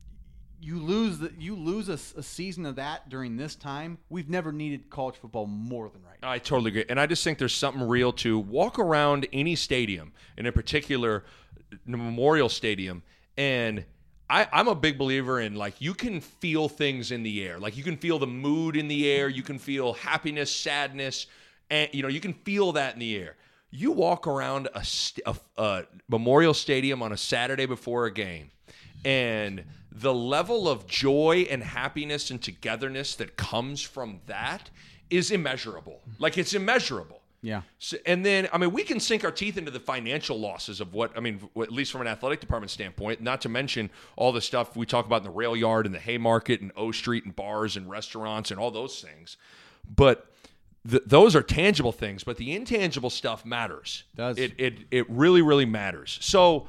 you lose the you lose a, a season of that during this time. We've never needed college football more than right now. I totally agree. And I just think there's something real to walk around any stadium, and in particular, the Memorial Stadium, and I, I'm a big believer in, like, you can feel things in the air. Like, you can feel the mood in the air. You can feel happiness, sadness, and, you know, you can feel that in the air. You walk around a, st- a, a Memorial Stadium on a Saturday before a game, and the level of joy and happiness and togetherness that comes from that is immeasurable. Like, it's immeasurable. Yeah. So, and then, I mean, we can sink our teeth into the financial losses of what, I mean, at least from an athletic department standpoint, not to mention all the stuff we talk about in the rail yard and the Haymarket and O Street and bars and restaurants and all those things. But th- those are tangible things, but the intangible stuff matters. Does. It, it, it really, really matters. So,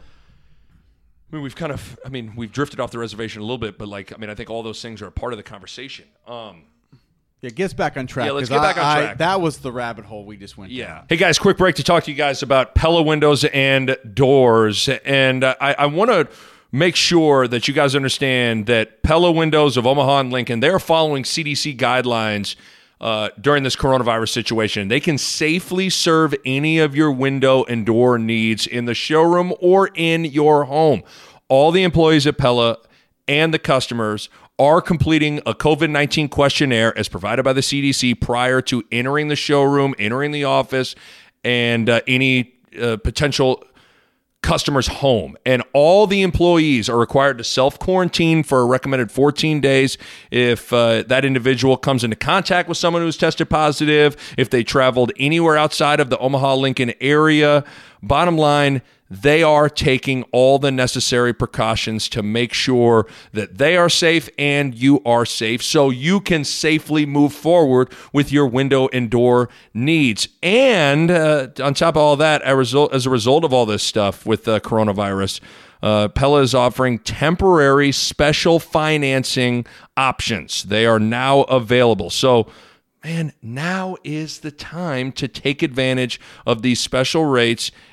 I mean, we've kind of, I mean, we've drifted off the reservation a little bit, but like, I mean, I think all those things are a part of the conversation. Um, Yeah, get us back on track. Yeah, let's 'cause get back on I- I- track. that was the rabbit hole we just went Yeah. down. Hey, guys, quick break to talk to you guys about Pella Windows and Doors. And uh, I, I want to make sure that you guys understand that Pella Windows of Omaha and Lincoln, they're following C D C guidelines uh, during this coronavirus situation. They can safely serve any of your window and door needs in the showroom or in your home. All the employees at Pella and the customers are completing a COVID nineteen questionnaire as provided by the C D C prior to entering the showroom, entering the office, and uh, any uh, potential customer's home. And all the employees are required to self-quarantine for a recommended fourteen days if uh, that individual comes into contact with someone who's tested positive, if they traveled anywhere outside of the Omaha-Lincoln area. Bottom line, they are taking all the necessary precautions to make sure that they are safe and you are safe so you can safely move forward with your window and door needs. And uh, on top of all that, as a result, as a result of all this stuff with uh, coronavirus, uh, Pella is offering temporary special financing options. They are now available. So, man, now is the time to take advantage of these special rates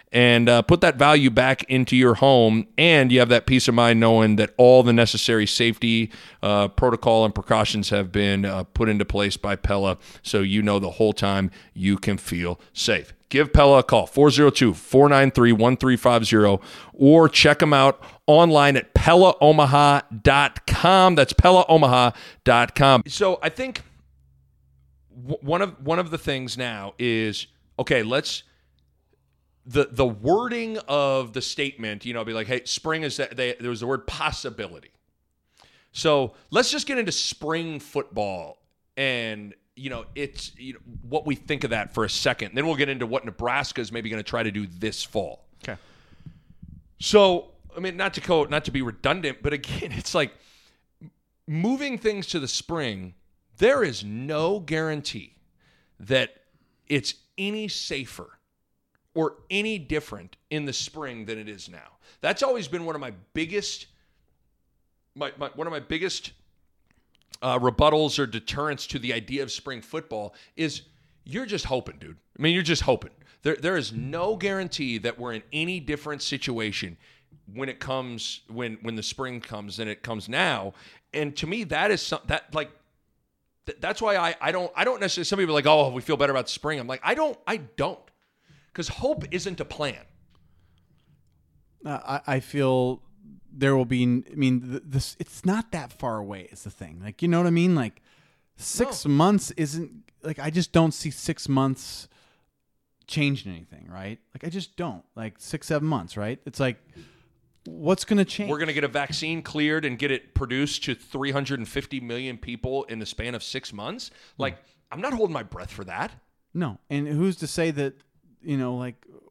and uh, put that value back into your home, and you have that peace of mind knowing that all the necessary safety uh, protocol and precautions have been uh, put into place by Pella, so you know the whole time you can feel safe. Give Pella a call, four oh two, four nine three, one three five zero, or check them out online at Pella Omaha dot com. That's Pella Omaha dot com. So I think w- one of one of the things now is, okay, let's the the wording of the statement, you know, be like, hey, spring is that they, there was the word possibility. So let's just get into spring football and, you know, it's you know, what we think of that for a second. Then we'll get into what Nebraska is maybe going to try to do this fall. Okay. So, I mean, not to go, not to be redundant, but again, it's like moving things to the spring. There is no guarantee that it's any safer or any different in the spring than it is now. That's always been one of my biggest, my, my one of my biggest uh, rebuttals or deterrents to the idea of spring football is you're just hoping, dude. I mean, you're just hoping. There, there is no guarantee that we're in any different situation when it comes, when when the spring comes than it comes now. And to me, that is some, that like, th- that's why I, I don't, I don't necessarily, some people are like, oh, we feel better about spring. I'm like, I don't, I don't. Because hope isn't a plan. Uh, I, I feel there will be. I mean, th- this it's not that far away. Is the thing. Like, you know what I mean? Like, six No. months isn't like I just don't see six months changing anything, right? Like, I just don't. Like six, seven months, right? It's like, what's going to change? We're going to get a vaccine cleared and get it produced to three hundred fifty million people in the span of six months. Like, I'm not holding my breath for that. No, and who's to say that? You know, like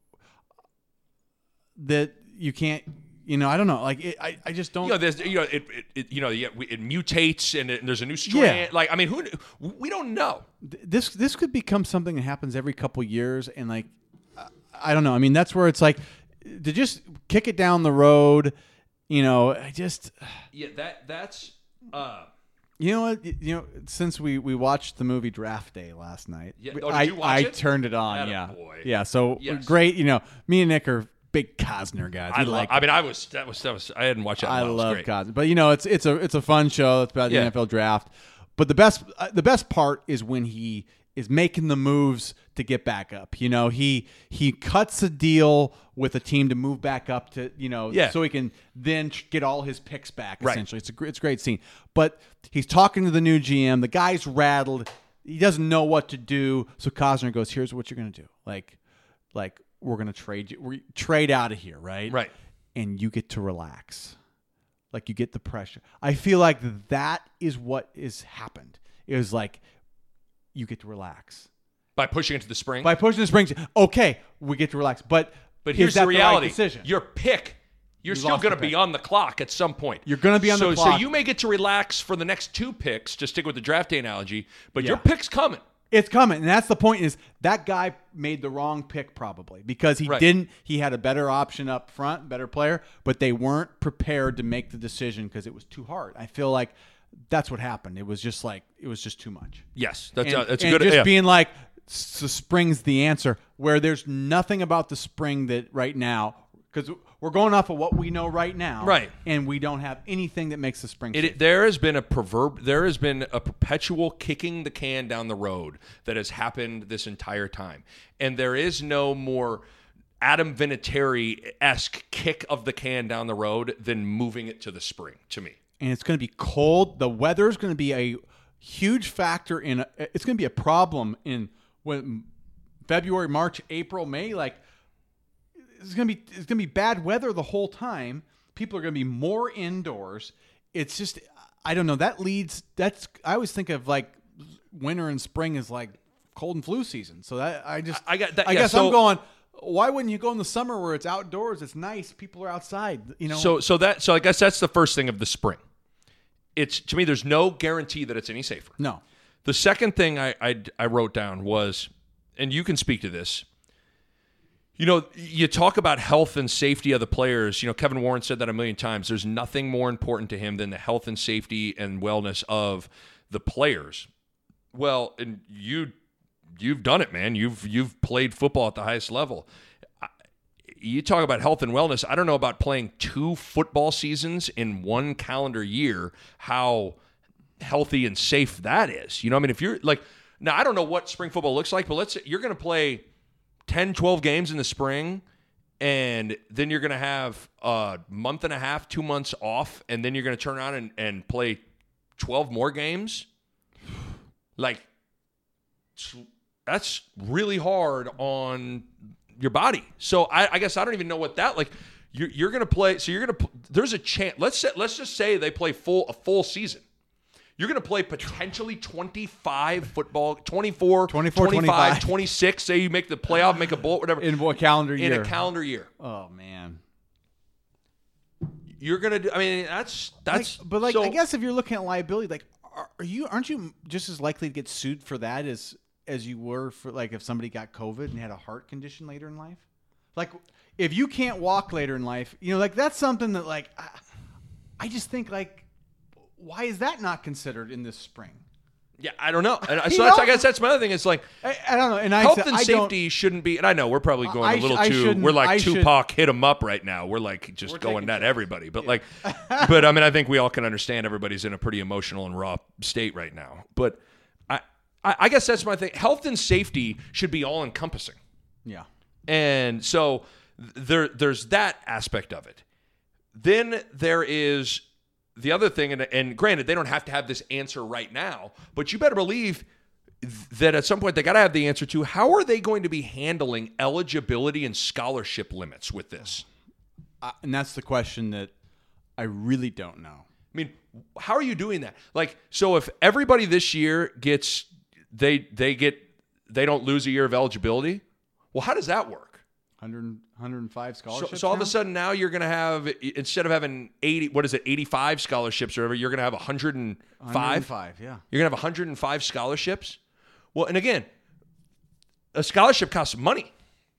that you can't, you know, I don't know. Like, it, I, I just don't. You know, there's, you know, it, it, it you know, it, it mutates and, it, and there's a new strand. Yeah. Like, I mean, who, we don't know. This, this could become something that happens every couple years. And like, I don't know. I mean, that's where it's like to just kick it down the road, you know, I just, Yeah, that, that's, uh, you know what, you know, since we, we watched the movie Draft Day last night, Yeah. Oh, did I, you watch I it? turned it on. Yeah. Attaboy. Yeah. So Yes. great. You know, me and Nick are big Cosner guys. I We love, like I mean, I was, that was, that was, I hadn't watched that in a I while. It was love great. Cosner, but you know it's it's a it's a fun show. It's about the Yeah. N F L draft. But the best uh, the best part is when he is making the moves to get back up. You know, he he cuts a deal with a team to move back up to you know Yeah. so he can then tr- get all his picks back. Right. Essentially, it's a gr- it's a great scene. But he's talking to the new G M. The guy's rattled. He doesn't know what to do. So Cosner goes, "Here's what you're gonna do. Like, like we're gonna trade you. We trade out of here, right? Right. And you get to relax." Like you get the pressure. I feel like that is what has happened. It was like you get to relax By pushing into the spring. by pushing the springs. Okay, we get to relax, but But is here's that the reality: right decision? your pick, you're You still lost going to the be pick. on the clock at some point. You're gonna be on so, the clock. So you may get to relax for the next two picks. Just stick with the draft day analogy, but Yeah. your pick's coming. It's coming, and that's the point. Is that guy made the wrong pick probably because he Right. didn't. He had a better option up front, better player, but they weren't prepared to make the decision because it was too hard. I feel like that's what happened. It was just like it was just too much. Yes, that's and, a, that's a and good. just yeah. being like s- the spring's the answer where there's nothing about the spring that right now because we're going off of what we know right now, Right. and we don't have anything that makes the spring It, safe. there has been a proverb. There has been a perpetual kicking the can down the road that has happened this entire time, and there is no more Adam Vinatieri-esque kick of the can down the road than moving it to the spring. To me, And it's going to be cold. The weather is going to be a huge factor in. It's going to be a problem in when February, March, April, May. Like it's going to be it's going to be bad weather the whole time. People are going to be more indoors. It's just I don't know. That leads. That's I always think of like winter and spring is like cold and flu season. So that I just I got that- I yeah, guess so- I'm going. Why wouldn't you go in the summer where it's outdoors? It's nice. People are outside. You know. so so that so I guess that's the first thing of the spring. It's to me, there's no guarantee that it's any safer. no. The second thing I, I, I wrote down was, and you can speak to this, you know, you talk about health and safety of the players. You know, Kevin Warren said that a million times. There's nothing more important to him than the health and safety and wellness of the players. Well, and you, you've done it, man. You've you've played football at the highest level. I- you talk about health and wellness. I don't know about playing two football seasons in one calendar year, how healthy and safe that is. You know, I mean, if you're like, now I don't know what spring football looks like, but let's say you're going to play ten, twelve games in the spring, and then you're going to have a month and a half, two months off, and then you're going to turn around and, and play twelve more games. Like, that's really hard on your body. So I, I guess I don't even know what that, like, you're, you're going to play, so you're going to, there's a chance, let's say, let's just say they play full a full season. You're going to play potentially twenty-five football, twenty-four, twenty-four, twenty-five, twenty-five. twenty-six. Say you make the playoff, make a bowl, whatever. In a calendar year. In a calendar year. Oh, man. You're going to do, I mean, that's, that's. Like, but, like, so, I guess if you're looking at liability, like, are, are you, aren't you just as likely to get sued for that as, as you were for, like, if somebody got COVID and had a heart condition later in life? Like, if you can't walk later in life, you know, like, that's something that, like, I, I just think, like, why is that not considered in this spring? Yeah, I don't know. And You so that's, know? I guess that's my other thing. It's like, I, I don't know. And I health said- and I don't- safety shouldn't be, and I know we're probably going I a little sh- I too, shouldn't- we're like I should- Tupac hit 'em up right now. We're like just We're going taking at shots. everybody. But like, but I mean, I think we all can understand everybody's in a pretty emotional and raw state right now. But I, I, I guess that's my thing. Health and safety should be all encompassing. Yeah. And so there, there's that aspect of it. Then there is the other thing, and, and granted, they don't have to have this answer right now, but you better believe that at some point they got to have the answer to how are they going to be handling eligibility and scholarship limits with this? Uh, and that's the question that I really don't know. I mean, how are you doing that? Like, so if everybody this year gets, they they get, they don't lose a year of eligibility, well, how does that work? one hundred, one hundred five So, scholarships. so all of now? a sudden now you're going to have, instead of having eighty, what is it, eighty-five scholarships or whatever, you're going to have one hundred five? one hundred five, yeah. You're going to have one hundred five scholarships? Well, and again, a scholarship costs money.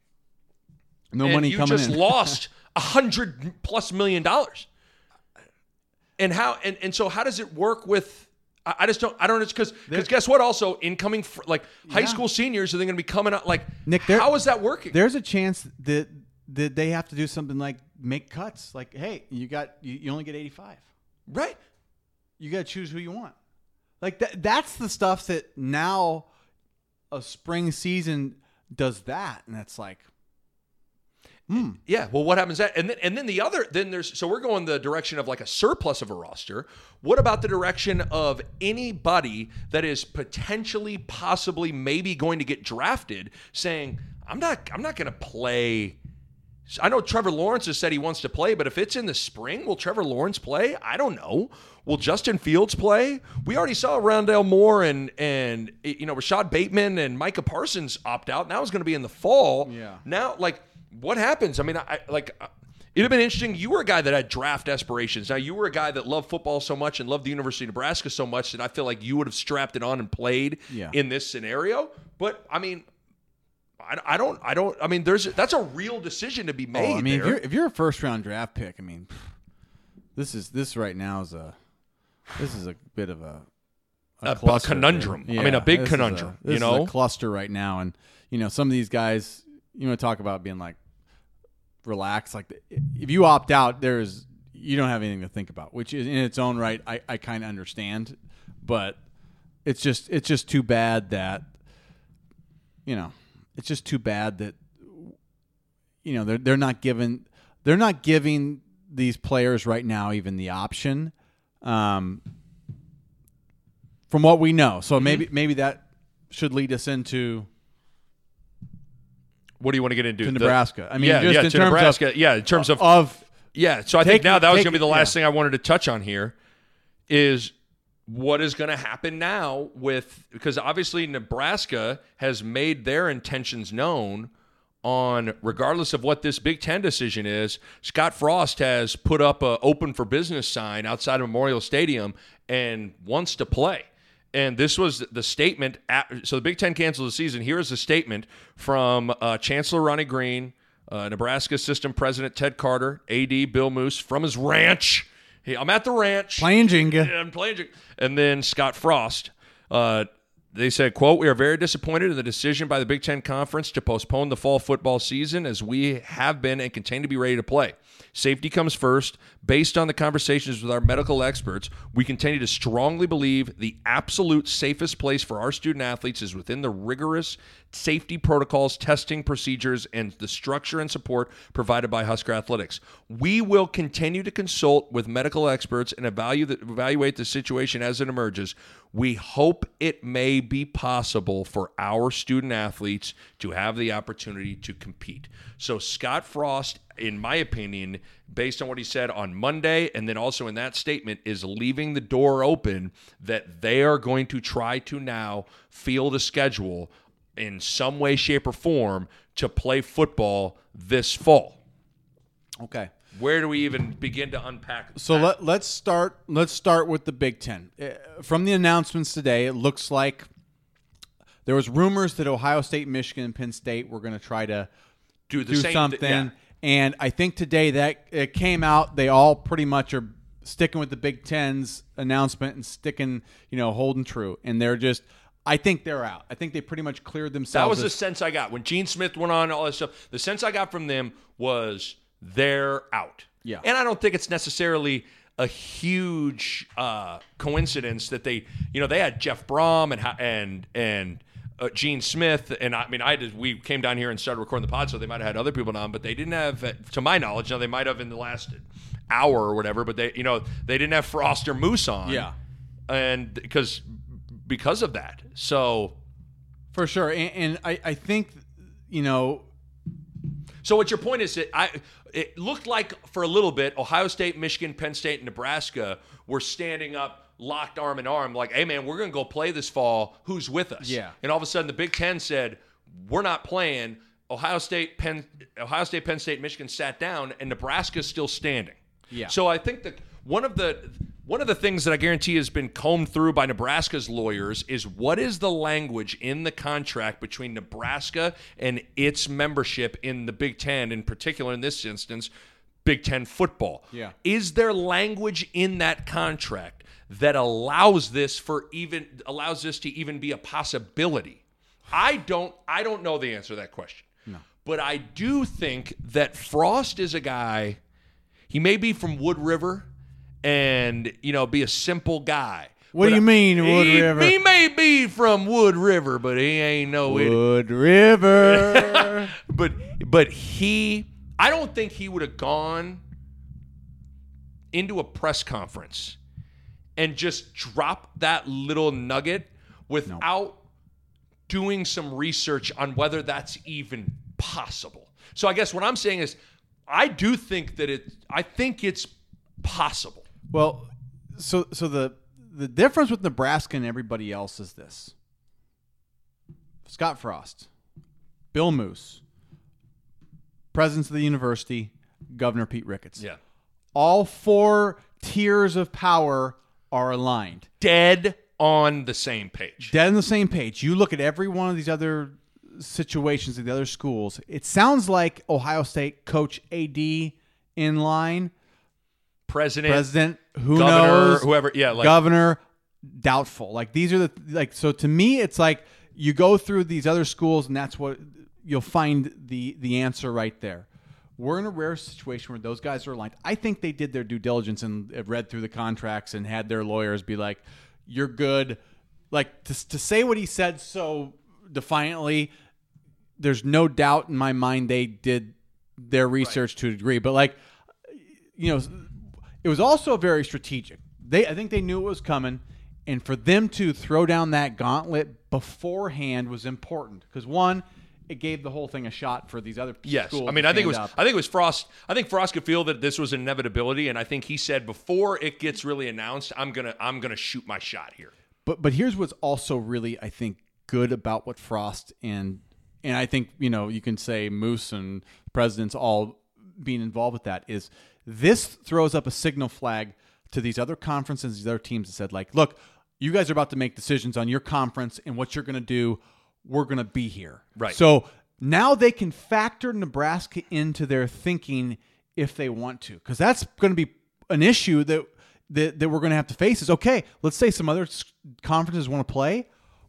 No and money you coming just in. lost a hundred plus million dollars. And how, and, and so how does it work with, I, I just don't, I don't, it's because, because guess what? Also, incoming, fr- like high Yeah. school seniors, are they going to be coming out? Like, Nick, there- how is that working? There's a chance that that they have to do something like make cuts. Like, hey, you got you, you only get eighty-five. Right. You got to choose who you want. Like that. That's the stuff that now a spring season does that, and that's like, hmm. Yeah, well, what happens that, and then and then the other, then there's, so we're going the direction of like a surplus of a roster. What about the direction of anybody that is potentially, possibly, maybe going to get drafted, saying, I'm not, I'm not going to play. I know Trevor Lawrence has said he wants to play, but if it's in the spring, will Trevor Lawrence play? I don't know. Will Justin Fields play? We already saw Rondale Moore and and you know Rashad Bateman and Micah Parsons opt out. Now it's going to be in the fall. Yeah. Now, like, what happens? I mean, I like uh, it'd have been interesting. You were a guy that had draft aspirations. Now you were a guy that loved football so much and loved the University of Nebraska so much that I feel like you would have strapped it on and played Yeah. in this scenario. But I mean, I, I don't, I don't. I mean, there's that's a real decision to be made. Oh, I mean, if there. you're if you're a first round draft pick, I mean, this is this right now is a this is a bit of a A- a cluster conundrum. here. I mean, a big this is conundrum, this you know? is a cluster right now, and you know, some of these guys, you want to talk about being like relaxed. Like if you opt out, there's you don't have anything to think about, which is in its own right. I, I kind of understand, but it's just it's just too bad that you know it's just too bad that you know they're they're not given they're not giving these players right now even the option. Um, from what we know, so Mm-hmm. maybe maybe that should lead us into what do you want to get into? to The- Nebraska. I mean, yeah, just yeah, in to terms Nebraska. of yeah, in terms of, of yeah. So I take- think now that was take- going to be the last yeah. thing I wanted to touch on here is what is going to happen now with, because obviously Nebraska has made their intentions known on, regardless of what this Big Ten decision is. Scott Frost has put up a open for business sign outside of Memorial Stadium and wants to play. And this was the statement. At, so the Big Ten canceled the season. Here is the statement from uh, Chancellor Ronnie Green, uh, Nebraska Assistant President Ted Carter, A D Bill Moose from his ranch. Hey, I'm at the ranch. playing Jenga. Yeah, I'm playing. And then Scott Frost. Uh, They said, quote, "We are very disappointed in the decision by the Big Ten Conference to postpone the fall football season as we have been and continue to be ready to play. Safety comes first. Based on the conversations with our medical experts, we continue to strongly believe the absolute safest place for our student athletes is within the rigorous safety protocols, testing procedures, and the structure and support provided by Husker Athletics. We will continue to consult with medical experts and evaluate the, evaluate the situation as it emerges. We hope it may be possible for our student athletes to have the opportunity to compete." So Scott Frost, in my opinion, based on what he said on Monday and then also in that statement, is leaving the door open that they are going to try to now field a schedule in some way, shape, or form to play football this fall. Okay. Where do we even begin to unpack So that? let, let's start let's start with the Big Ten. Uh, From the announcements today, it looks like there was rumors that Ohio State, Michigan, and Penn State were going to try to do, the do same something. Th- yeah. And I think today that it came out, they all pretty much are sticking with the Big Ten's announcement and sticking, you know, holding true. And they're just, I think they're out. I think they pretty much cleared themselves. That was as, the sense I got. When Gene Smith went on, all this stuff, the sense I got from them was they're out. Yeah. And I don't think it's necessarily a huge uh, coincidence that they, you know, they had Jeff Brom and and and uh, Gene Smith, and I mean, I did, we came down here and started recording the pod, so they might have had other people on, but they didn't have, to my knowledge, now they might have in the last hour or whatever, but they, you know, they didn't have Frost or Moose on. Yeah. And because because of that, so for sure. And, and I, I think, you know, So what your point is that I it looked like for a little bit Ohio State, Michigan, Penn State, and Nebraska were standing up locked arm in arm like, hey man, we're going to go play this fall. Who's with us? Yeah. And all of a sudden the Big Ten said, we're not playing. Ohio State, Penn Ohio State, Penn State, Michigan sat down, and Nebraska's still standing. Yeah. So I think that one of the one of the things that I guarantee has been combed through by Nebraska's lawyers is what is the language in the contract between Nebraska and its membership in the Big Ten, in particular in this instance, Big Ten football. Yeah. Is there language in that contract that allows this for even allows this to even be a possibility? I don't I don't know the answer to that question. No. But I do think that Frost is a guy, he may be from Wood River and, you know, be a simple guy. What But do you mean, he, Wood River? He may be from Wood River, but he ain't no idiot. Wood River. But but he, I don't think he would have gone into a press conference and just dropped that little nugget without doing some research on whether that's even possible. So I guess what I'm saying is I do think that it, I think it's possible. Well, so so the the difference with Nebraska and everybody else is this. Scott Frost, Bill Moose, presidents of the university, Governor Pete Ricketts. Yeah. All four tiers of power are aligned. Dead on the same page. Dead on the same page. You look at every one of these other situations at the other schools, it sounds like Ohio State coach A D in line. President, President, who governor, knows? whoever, yeah, like Governor, doubtful. Like these are the like. So to me, it's like you go through these other schools, and that's what you'll find the the answer right there. We're in a rare situation where those guys are aligned. I think they did their due diligence and have read through the contracts and had their lawyers be like, "You're good." Like to to say what he said so defiantly, there's no doubt in my mind they did their research right. to a degree. But like, you know. It was also very strategic. They, I think they knew it was coming, and for them to throw down that gauntlet beforehand was important because one, it gave the whole thing a shot for these other yes. schools. I mean, I think it was. Up. I think it was Frost. I think Frost could feel that this was an inevitability, and I think he said before it gets really announced, I'm gonna, I'm gonna shoot my shot here. But, but here's what's also really, I think, good about what Frost and and I think you know you can say Moose and presidents all being involved with that is. This throws up a signal flag to these other conferences, these other teams that said, like, look, you guys are about to make decisions on your conference and what you're going to do. We're going to be here. Right. So now they can factor Nebraska into their thinking if they want to, because that's going to be an issue that, that, that we're going to have to face is, okay, let's say some other conferences want to play.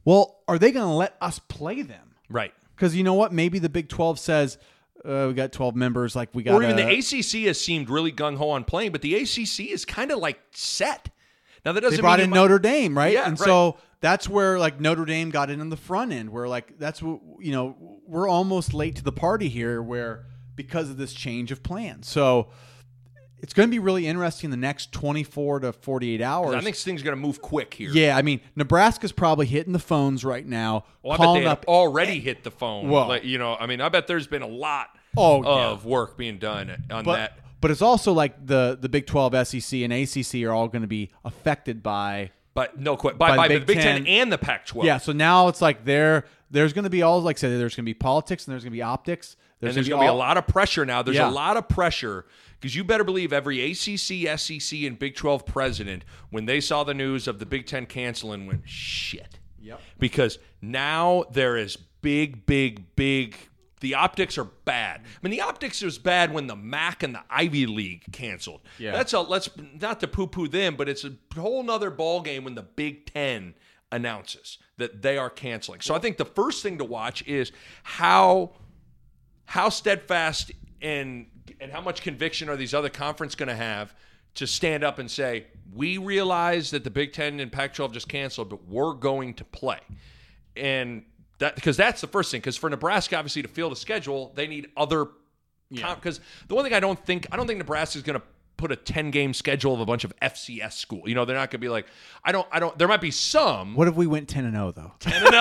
Well, are they going to let us play them? Right. Because you know what? Maybe the Big twelve says uh, we got twelve members. Like we got, or even the A C C has seemed really gung ho on playing, but the A C C is kind of like set. Now that doesn't they brought mean in might, Notre Dame, right? Yeah, and right. so that's where like Notre Dame got in on the front end. Where like that's what you know we're almost late to the party here, where because of this change of plan. So it's going to be really interesting the next twenty-four to forty-eight hours. I think things are going to move quick here. Yeah, I mean Nebraska's probably hitting the phones right now. Well, I bet calling they up have already hit the phone. Well, like, you know, I mean, I bet there's been a lot Oh, of yeah. work being done on but, that. But it's also like the the Big twelve, S E C, and A C C are all going to be affected by. But no, qu- by, by by the the Big Big Ten Ten and the Pac twelve. Yeah, so now it's like there there's going to be all like I said there's going to be politics and there's going to be optics. And there's gonna going to be a all- lot of pressure now. There's Yeah. a lot of pressure because you better believe every A C C, S E C, and Big twelve president, when they saw the news of the Big Ten canceling, went, shit. Yep. Because now there is big, big, big – the optics are bad. I mean, the optics was bad when the M A C and the Ivy League canceled. Yeah. That's a – let's not to poo-poo them, but it's a whole nother ballgame when the Big Ten announces that they are canceling. So I think the first thing to watch is how – how steadfast and and how much conviction are these other conferences going to have to stand up and say, we realize that the Big Ten and Pac twelve just canceled, but we're going to play. And that because that's the first thing. Because for Nebraska, obviously, to field a schedule, they need other Yeah. because the one thing I don't think I don't think Nebraska is going to put a ten-game schedule of a bunch of F C S school. You know, they're not going to be like, I don't, I don't. There might be some. What if we went ten and oh though? ten and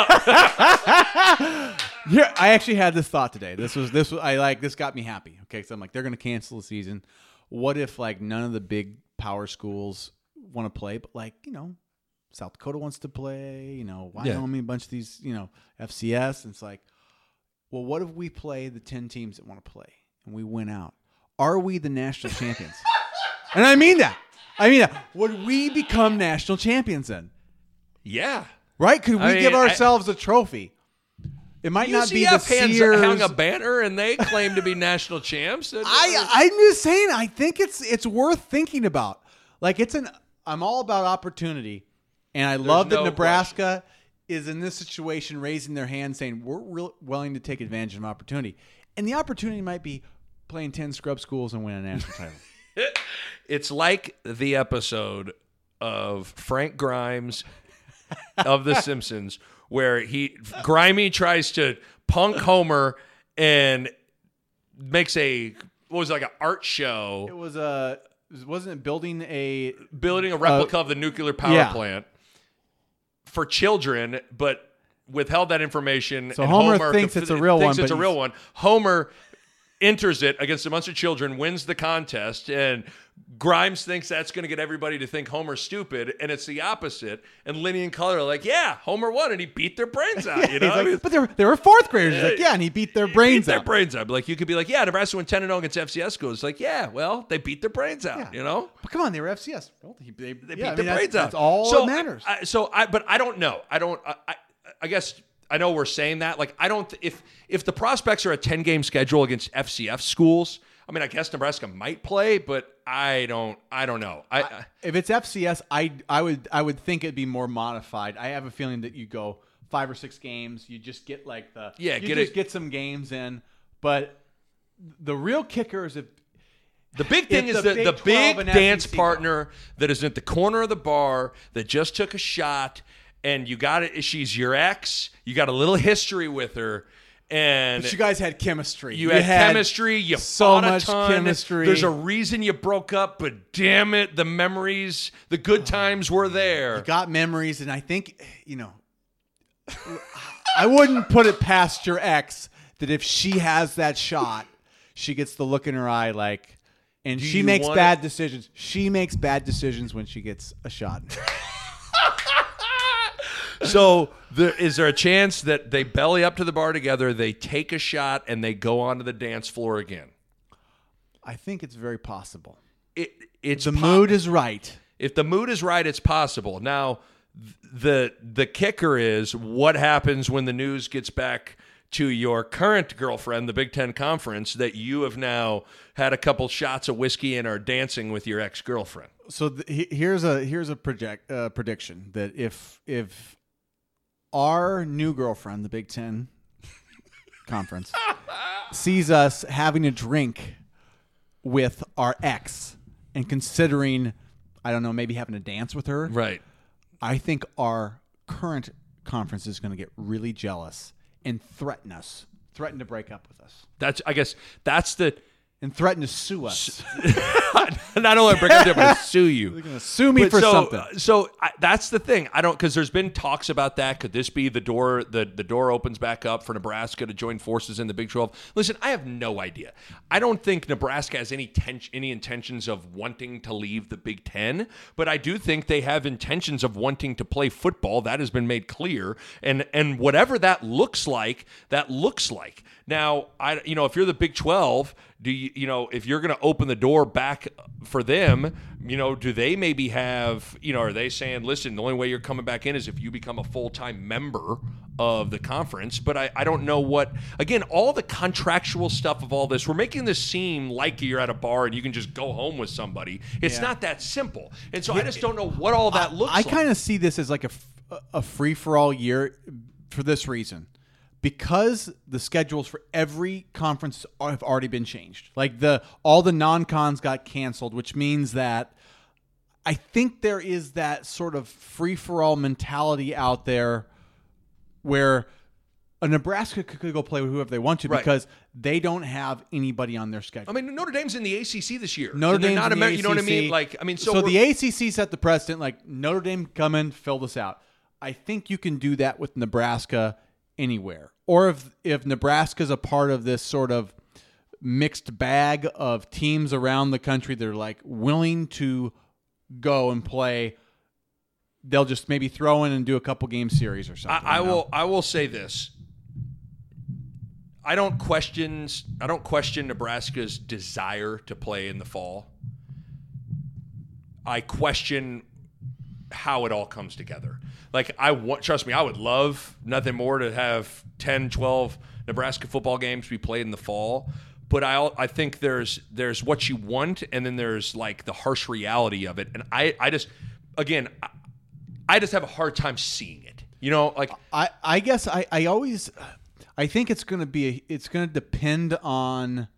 oh. Yeah, I actually had this thought today. This was this was I like this got me happy. Okay, so I'm like they're going to cancel the season. What if like none of the big power schools want to play, but like you know, South Dakota wants to play. You know, Wyoming, a bunch of these you know F C S. And it's like, well, what if we play the ten teams that want to play and we win out? Are we the national champions? And I mean that. I mean that. Would we become national champions then? Yeah. Right? Could we I mean, give I- ourselves a trophy? It might not be the U C F hands, Sears. hung a banner and they claim to be national champs. I I'm just saying. I think it's it's worth thinking about. Like it's an. I'm all about opportunity, and I love that no Nebraska is in this situation, raising their hand, saying we're real willing to take advantage of an opportunity, and the opportunity might be playing ten scrub schools and win a national title. It's like the episode of Frank Grimes of The Simpsons where he Grimy tries to punk Homer and makes a what was it, like an art show It was a wasn't it building a building a replica of the nuclear power yeah. plant for children, but withheld that information. So and Homer thinks it's a real thinks one, It's but a real he's- one. Homer enters it against a bunch of children, wins the contest, and Grimes thinks that's going to get everybody to think Homer's stupid, and it's the opposite. And Linny and Color are like, "Yeah, Homer won, and he beat their brains out." You know, He's I like, mean, but they were they were fourth graders. He's like, yeah, and he beat their brains beat their out. brains out. Like you could be like, "Yeah, Nebraska went ten and zero against F C S schools." It's like, "Yeah, well, they beat their brains out." Yeah. You know. But come on, they were F C S. Well, they, they, They yeah, I beat mean, their brains that's, out. That's all so that matters. I, so I, but I don't know. I don't. I, I, I guess I know we're saying that. Like I don't. If if the prospects are a ten game schedule against F C F schools, I mean, I guess Nebraska might play, but I don't. I don't know. I, I if it's F C S, I I would I would think it'd be more modified. I have a feeling that you go five or six games. You just get like the Yeah, You get just it- get some games in. But the real kicker is if The big thing If is the the, the Big twelve big and dance S E C partner that is at the corner of the bar that just took a shot, and you got it. She's your ex. You got a little history with her, and but you guys had chemistry. you, had, chemistry. You so fought much a ton. chemistry. There's a reason you broke up, but damn it, the memories, the good times were there. got memories, and I think you know. I wouldn't put it past your ex that if she has that shot, she gets the look in her eye like, and Do she you makes wanna- bad decisions. She makes bad decisions when she gets a shot. So, there, is there a chance that they belly up to the bar together, they take a shot, and they go onto the dance floor again? I think it's very possible. It, it's The po- mood is right. If the mood is right, it's possible. Now, th- the the kicker is what happens when the news gets back to your current girlfriend, the Big Ten Conference, that you have now had a couple shots of whiskey and are dancing with your ex-girlfriend. So th- he- here's a here's a project uh, prediction that if if our new girlfriend, the Big Ten Conference, sees us having a drink with our ex and considering, I don't know, maybe having a dance with her. Right. I think our current conference is going to get really jealous and threaten us, threaten to break up with us, That's I guess that's the and threaten to sue us. not only break up there, but sue you. They're going to sue me But for so, something. So I, that's the thing. I don't because there's been talks about that. Could this be the door? The the door opens back up for Nebraska to join forces in the Big twelve. Listen, I have no idea. I don't think Nebraska has any ten, any intentions of wanting to leave the Big Ten, but I do think they have intentions of wanting to play football. That has been made clear, and and whatever that looks like, that looks like. Now, I you know if you're the Big twelve. Do you, you know, if you're going to open the door back for them, you know, do they maybe have, you know, are they saying, listen, the only way you're coming back in is if you become a full-time member of the conference? But I, I don't know what, again, all the contractual stuff of all this, we're making this seem like you're at a bar and you can just go home with somebody. It's Yeah. not that simple. And so I just don't know what all that looks I like. kind of see this as like a, f- a free-for-all year for this reason. Because the schedules for every conference have already been changed. Like the all the non-cons got canceled, which means that I think there is that sort of free-for-all mentality out there where a Nebraska could, could go play with whoever they want to Right. because they don't have anybody on their schedule. I mean, Notre Dame's in the A C C this year. Notre And they're Dame's not in the Amer- You know what I mean? A C C. Like, I mean, so, so we're- the A C C set the precedent. Like Notre Dame, come in, fill this out. I think you can do that with Nebraska anywhere. Or if if Nebraska's a part of this sort of mixed bag of teams around the country that are like willing to go and play, they'll just maybe throw in and do a couple game series or something. I, I you know? will. I will say this. I don't question. I don't question Nebraska's desire to play in the fall. I question how it all comes together. Like I want. Trust me, I would love nothing more to have ten, twelve Nebraska football games be played in the fall. But I, I think there's there's what you want, and then there's like the harsh reality of it. And I, I just, again, I, I just have a hard time seeing it. You know, like I, I guess I, I always I think it's gonna be a, it's gonna depend on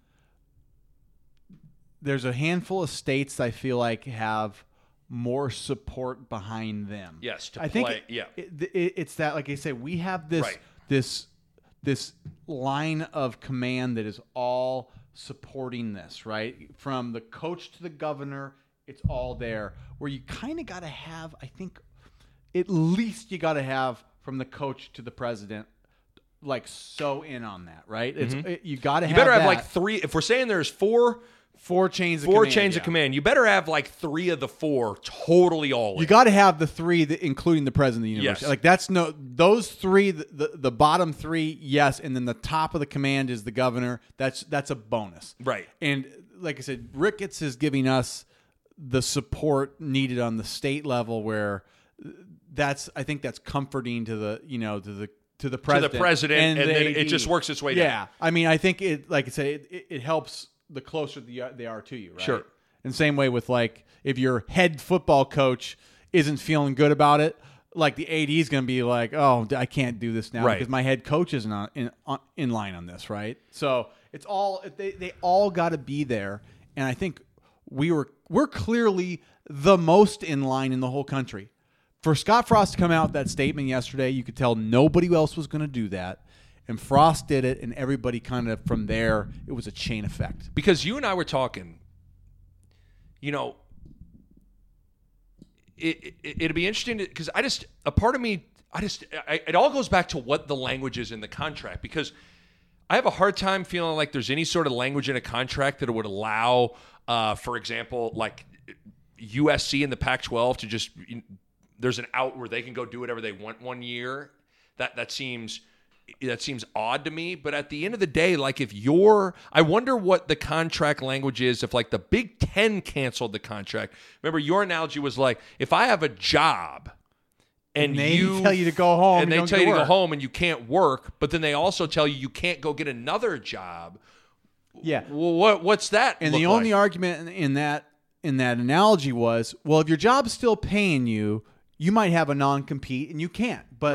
there's a handful of states I feel like have more support behind them. Yes, to I think play- it- yeah. it, it, it's that like I say, we have this Right. this this line of command that is all supporting this, right? From the coach to the governor, it's all there. Where you kind of got to have, I think, at least you got to have from the coach to the president, like so in on that, right? It's it, you got to you have better have that. like three. If we're saying there's four, four chains, of four command, chains yeah. of command, you better have like three of the four totally all in. You got to have the three, that, including the president of the university. Yes. Like that's no those three, the, the the bottom three, yes, and then the top of the command is the governor. That's that's a bonus, Right. And like I said, Ricketts is giving us the support needed on the state level, where that's I think that's comforting to the you know to the to the president, president, and the then A D. it just works its way yeah. down. I mean, I think it like I said, it, it, it helps the closer they are, they are to you, right? Sure. And same way with like if your head football coach isn't feeling good about it, like the A D is going to be like, "Oh, I can't do this now Right. because my head coach isn't on, in on, in line on this," right? So it's all they they all got to be there, and I think we were we're clearly the most in line in the whole country. For Scott Frost to come out with that statement yesterday, you could tell nobody else was going to do that. And Frost did it, and everybody kind of from there, it was a chain effect. Because you and I were talking, you know, it, it, it'd be interesting because I just, a part of me, I just, I, it all goes back to what the language is in the contract, because I have a hard time feeling like there's any sort of language in a contract that would allow, uh, for example, like U S C and the Pac twelve to just, there's an out where they can go do whatever they want one year. That that seems that seems odd to me. But at the end of the day, like if you're, I wonder what the contract language is if like the Big Ten canceled the contract. Remember, your analogy was like, if I have a job and, And they you tell you to go home and and they don't tell get you to go work. home and you can't work, but then they also tell you you can't go get another job. Yeah. Well, what what's that? And look the only like? argument in, in that in that analogy was, well, if your job's still paying you, you might have a non-compete and you can't. But Right.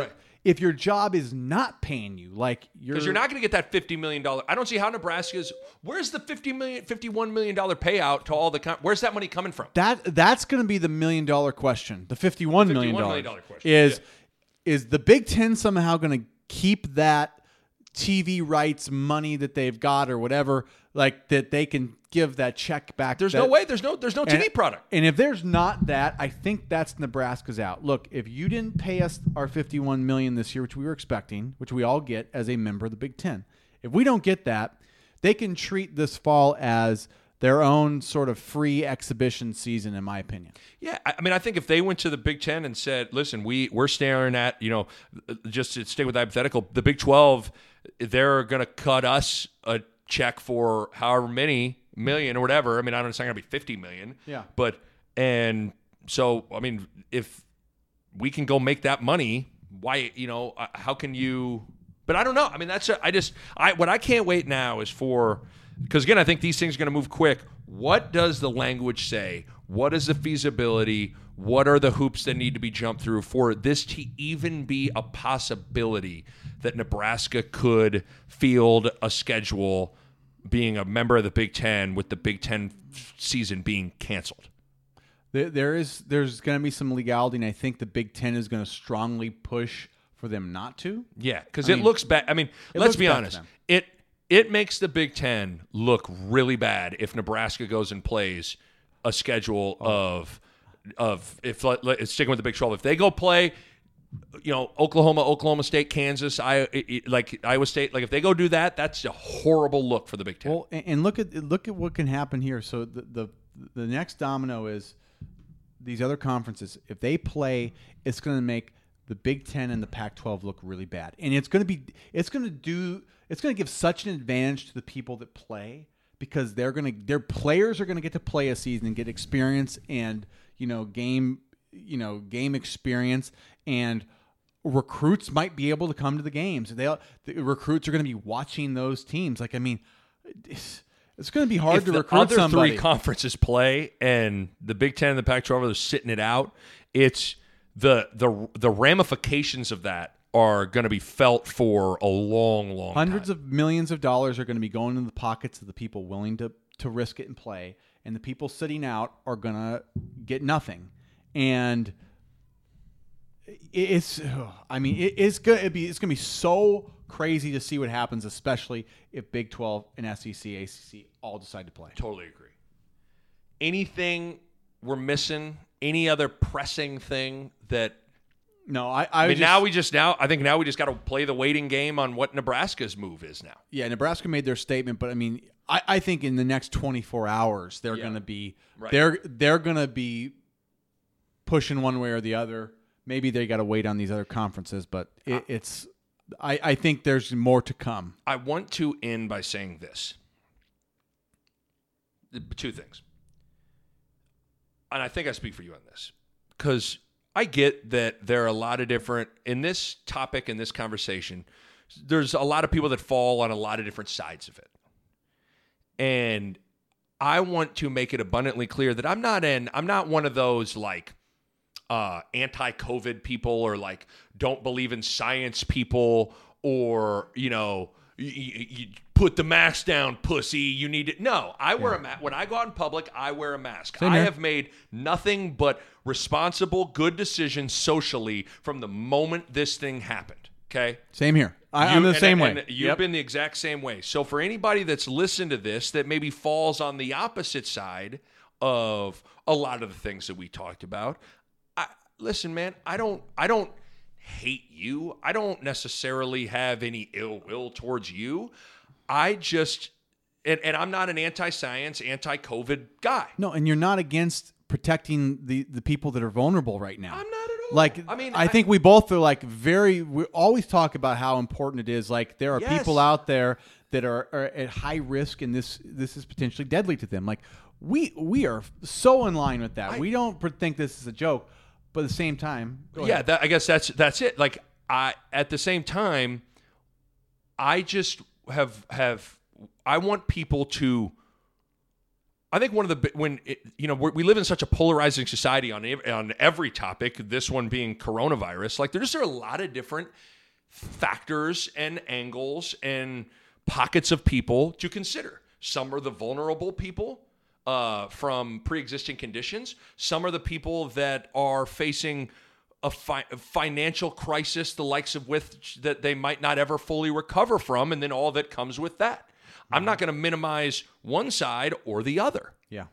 if your job is not paying you, like you're Because you're not going to get that fifty million dollars. I don't see how Nebraska's. Where's the fifty million dollars, fifty-one million dollars payout to all the. Com- Where's that money coming from? that that's going to be the million dollar question. The fifty-one million $51 dollars million dollar question, is yeah. is the Big Ten somehow going to keep that T V rights money that they've got or whatever, like that they can give that check back? There's that, no way. There's no. There's no T V and, product. And if there's not that, I think that's Nebraska's out. Look, if you didn't pay us our fifty-one million dollars this year, which we were expecting, which we all get as a member of the Big Ten, if we don't get that, they can treat this fall as their own sort of free exhibition season, in my opinion. Yeah, I I mean, I think if they went to the Big Ten and said, "Listen, we we're staring at you know, just to stay with the hypothetical, the Big twelve, they're going to cut us a check for however many million or whatever. I mean, I don't know, it's not going to be fifty million. Yeah. But and so I mean, if we can go make that money, why you know uh, how can you? But I don't know. I mean, that's a, I just I what I can't wait now is for. Because, again, I think these things are going to move quick. What does the language say? What is the feasibility? What are the hoops that need to be jumped through for this to even be a possibility that Nebraska could field a schedule being a member of the Big Ten with the Big Ten season being canceled? There, there is, there's going to be some legality, and I think the Big Ten is going to strongly push for them not to. Yeah, because I it mean, looks bad. I mean, it let's looks be bad to honest. them. It It makes the Big Ten look really bad if Nebraska goes and plays a schedule Oh. of of if let, let, sticking with the Big twelve. If they go play, you know, Oklahoma, Oklahoma State, Kansas, I it, it- like Iowa State. Like if they go do that, that's a horrible look for the Big Ten. Well, and, and look at look at what can happen here. So the, the the next domino is these other conferences. If they play, it's going to make the Big Ten and the Pac twelve look really bad, and it's going to be it's going to do it's going to give such an advantage to the people that play because they're going to their players are going to get to play a season and get experience and you know game you know game experience, and recruits might be able to come to the games. They the recruits are going to be watching those teams. Like I mean, it's, it's going to be hard if to the recruit other somebody. three conferences play and the Big Ten and the Pac twelve are sitting it out, it's the the the ramifications of that are going to be felt for a long, long Hundreds time. of millions of dollars are going to be going in the pockets of the people willing to, to risk it and play, and the people sitting out are going to get nothing. And it's, I mean, it, it's going to be it's going to be so crazy to see what happens, especially if Big twelve and S E C, A C C all decide to play. Totally agree. Anything we're missing? Any other pressing thing that? No, I, I, I mean, just, now we just now. I think now we just got to play the waiting game on what Nebraska's move is now. Yeah, Nebraska made their statement, but I mean, I, I think in the next twenty-four hours they're Yeah. going to be Right. they're they're going to be pushing one way or the other. Maybe they got to wait on these other conferences, but it, Uh, it's I, I think there's more to come. I want to end by saying this. Two things. And I think I speak for you on this. Because I get that there are a lot of different, in this topic, in this conversation, there's a lot of people that fall on a lot of different sides of it. And I want to make it abundantly clear that I'm not in, I'm not one of those like uh, anti-COVID people or like don't believe in science people or, you know, you, you put the mask down, pussy. You need it. No, I wear a mask. When I go out in public, I wear a mask. Same I here. have made nothing but responsible, good decisions socially from the moment this thing happened. Okay? Same here. I, You- I'm the and- same and way. You've Yep. been the exact same way. So for anybody that's listened to this that maybe falls on the opposite side of a lot of the things that we talked about, I, listen, man, I don't, I don't hate you. I don't necessarily have any ill will towards you. I just, and, and I'm not an anti-science, anti-COVID guy. No, and you're not against protecting the, the people that are vulnerable right now. I'm not at all. Like, I mean, I, think we both are like very. We always talk about how important it is. Like, there are Yes. people out there that are, are at high risk, and this this is potentially deadly to them. Like, we we are so in line with that. I- we don't think this is a joke, but at the same time, go yeah, ahead. that, I guess that's that's it. Like I, at the same time, I just have have I want people to. I think one of the when it, you know we're, we live in such a polarizing society on on every topic. This one being coronavirus. Like there's there are a lot of different factors and angles and pockets of people to consider. Some are the vulnerable people uh, from pre-existing conditions. Some are the people that are facing a, fi- a financial crisis, the likes of which that they might not ever fully recover from, and then all that comes with that. I'm not going to minimize one side or the other. Yeah.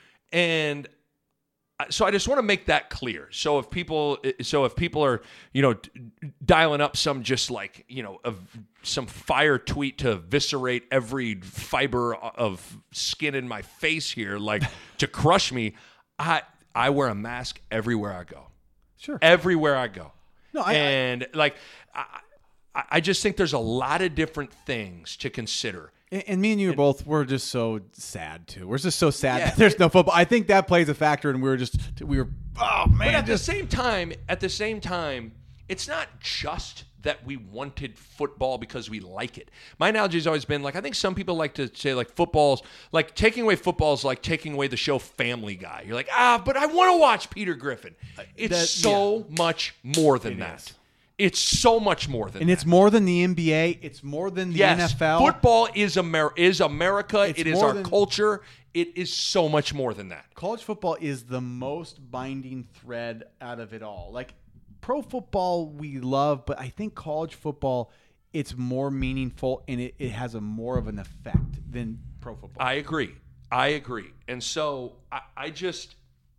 And so I just want to make that clear. So if people, so if people are, you know, dialing up some just like, you know, of some fire tweet to eviscerate every fiber of skin in my face here, like to crush me, I I wear a mask everywhere I go. Sure. Everywhere I go. No, I, and I, like I, I just think there's a lot of different things to consider. And me and you are both, we're just so sad too. We're just so sad Yeah. that there's no football. I think that plays a factor, and we were just, we were, oh man. But at just, the same time, at the same time, it's not just that we wanted football because we like it. My analogy has always been like, I think some people like to say like football's, like taking away football is like taking away the show Family Guy. You're like, ah, but I want to watch Peter Griffin. It's that- so yeah. much more than It that. is. It's so much more than and that. it's more than the N B A. It's more than the yes, N F L. football is, Amer- is America. It's It is more our than- culture. It is so much more than that. College football is the most binding thread out of it all. Like pro football, we love, but I think college football, it's more meaningful and it, it has a more of an effect than pro football. I agree. I agree. And so I, I just,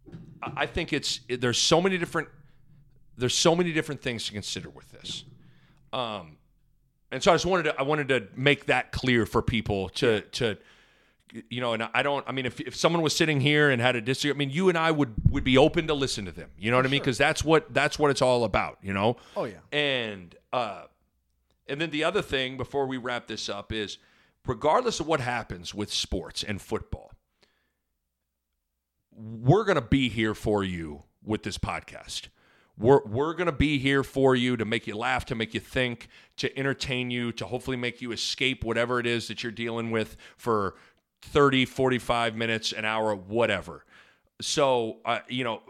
I think it's, there's so many different, there's so many different things to consider with this. Um, and so I just wanted to, I wanted to make that clear for people to, to, you know, and I don't, I mean, if, if someone was sitting here and had a disagreement, I mean, you and I would, would be open to listen to them. You know what I mean? Because that's what, that's what it's all about, you know? Oh, yeah. And, uh, and then the other thing before we wrap this up is, regardless of what happens with sports and football, we're going to be here for you with this podcast. We're we're going to be here for you to make you laugh, to make you think, to entertain you, to hopefully make you escape whatever it is that you're dealing with for thirty, forty-five minutes, an hour, whatever. So, uh, you know,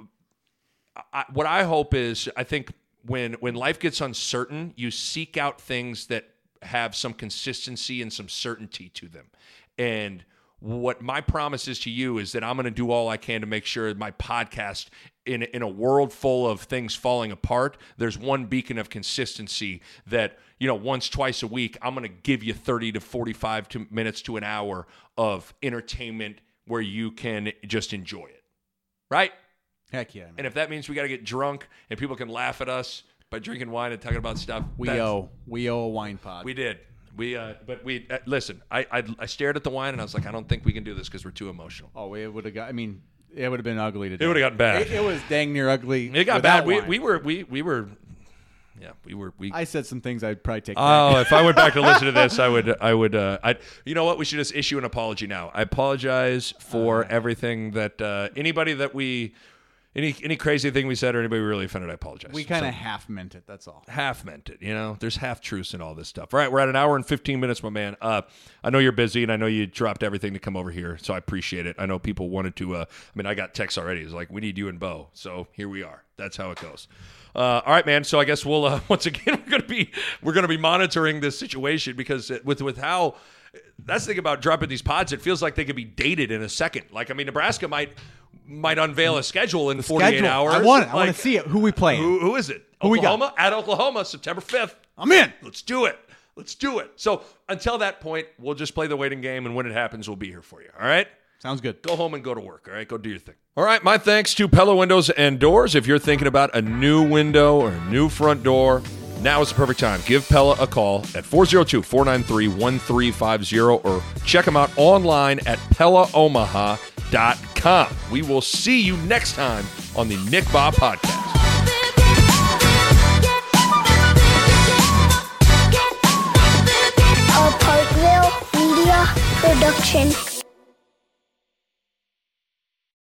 I, what I hope is, I think when when life gets uncertain, you seek out things that have some consistency and some certainty to them. And what my promise is to you is that I'm going to do all I can to make sure my podcast, in, in a world full of things falling apart, there's one beacon of consistency that, you know, once, twice a week, I'm going to give you thirty to forty-five to minutes to an hour of entertainment where you can just enjoy it. Right? Heck yeah, man. And if that means we got to get drunk and people can laugh at us by drinking wine and talking about stuff, we that's- owe we owe a wine pod. We did. We, uh, but we uh, listen. I, I I stared at the wine and I was like, I don't think we can do this because we're too emotional. Oh, it would have got. I mean, it would have been ugly today. It would have gotten bad. It, it was dang near ugly. It got without bad. We wine. we were we we were, yeah, we were we. I said some things I'd probably take. Oh, back. if I went back to listen to this, I would I would uh, I. You know what? We should just issue an apology now. I apologize for everything that uh, anybody that we. Any any crazy thing we said or anybody we really offended, I apologize. we kind of So, half meant it. That's all. half meant it, you know. There's half truths in all this stuff. All right, we're at an hour and fifteen minutes, my man. Uh, I know you're busy, and I know you dropped everything to come over here, so I appreciate it. I know people wanted to. Uh, I mean, I got texts already. It's like, we need you and Bo, so here we are. That's how it goes. Uh, all right, man. So I guess we'll uh, once again we're gonna be we're gonna be monitoring this situation because with with how. That's the thing about dropping these pods. It feels like they could be dated in a second. Like, I mean, Nebraska might might unveil a schedule in forty-eight Schedule. hours. I want it. I Like, want to see it. Who we playing? Who, who is it? Who we got? Oklahoma? At Oklahoma, September fifth. I'm in. Let's do it. Let's do it. So until that point, we'll just play the waiting game, and when it happens, we'll be here for you. All right? Sounds good. Go home and go to work. All right? Go do your thing. All right. My thanks to Pella Windows and Doors. If you're thinking about a new window or a new front door, now is the perfect time. Give Pella a call at four oh two, four nine three, one three five zero or check them out online at pella omaha dot com. We will see you next time on the Nick Bob Podcast. A Parkville Media Production.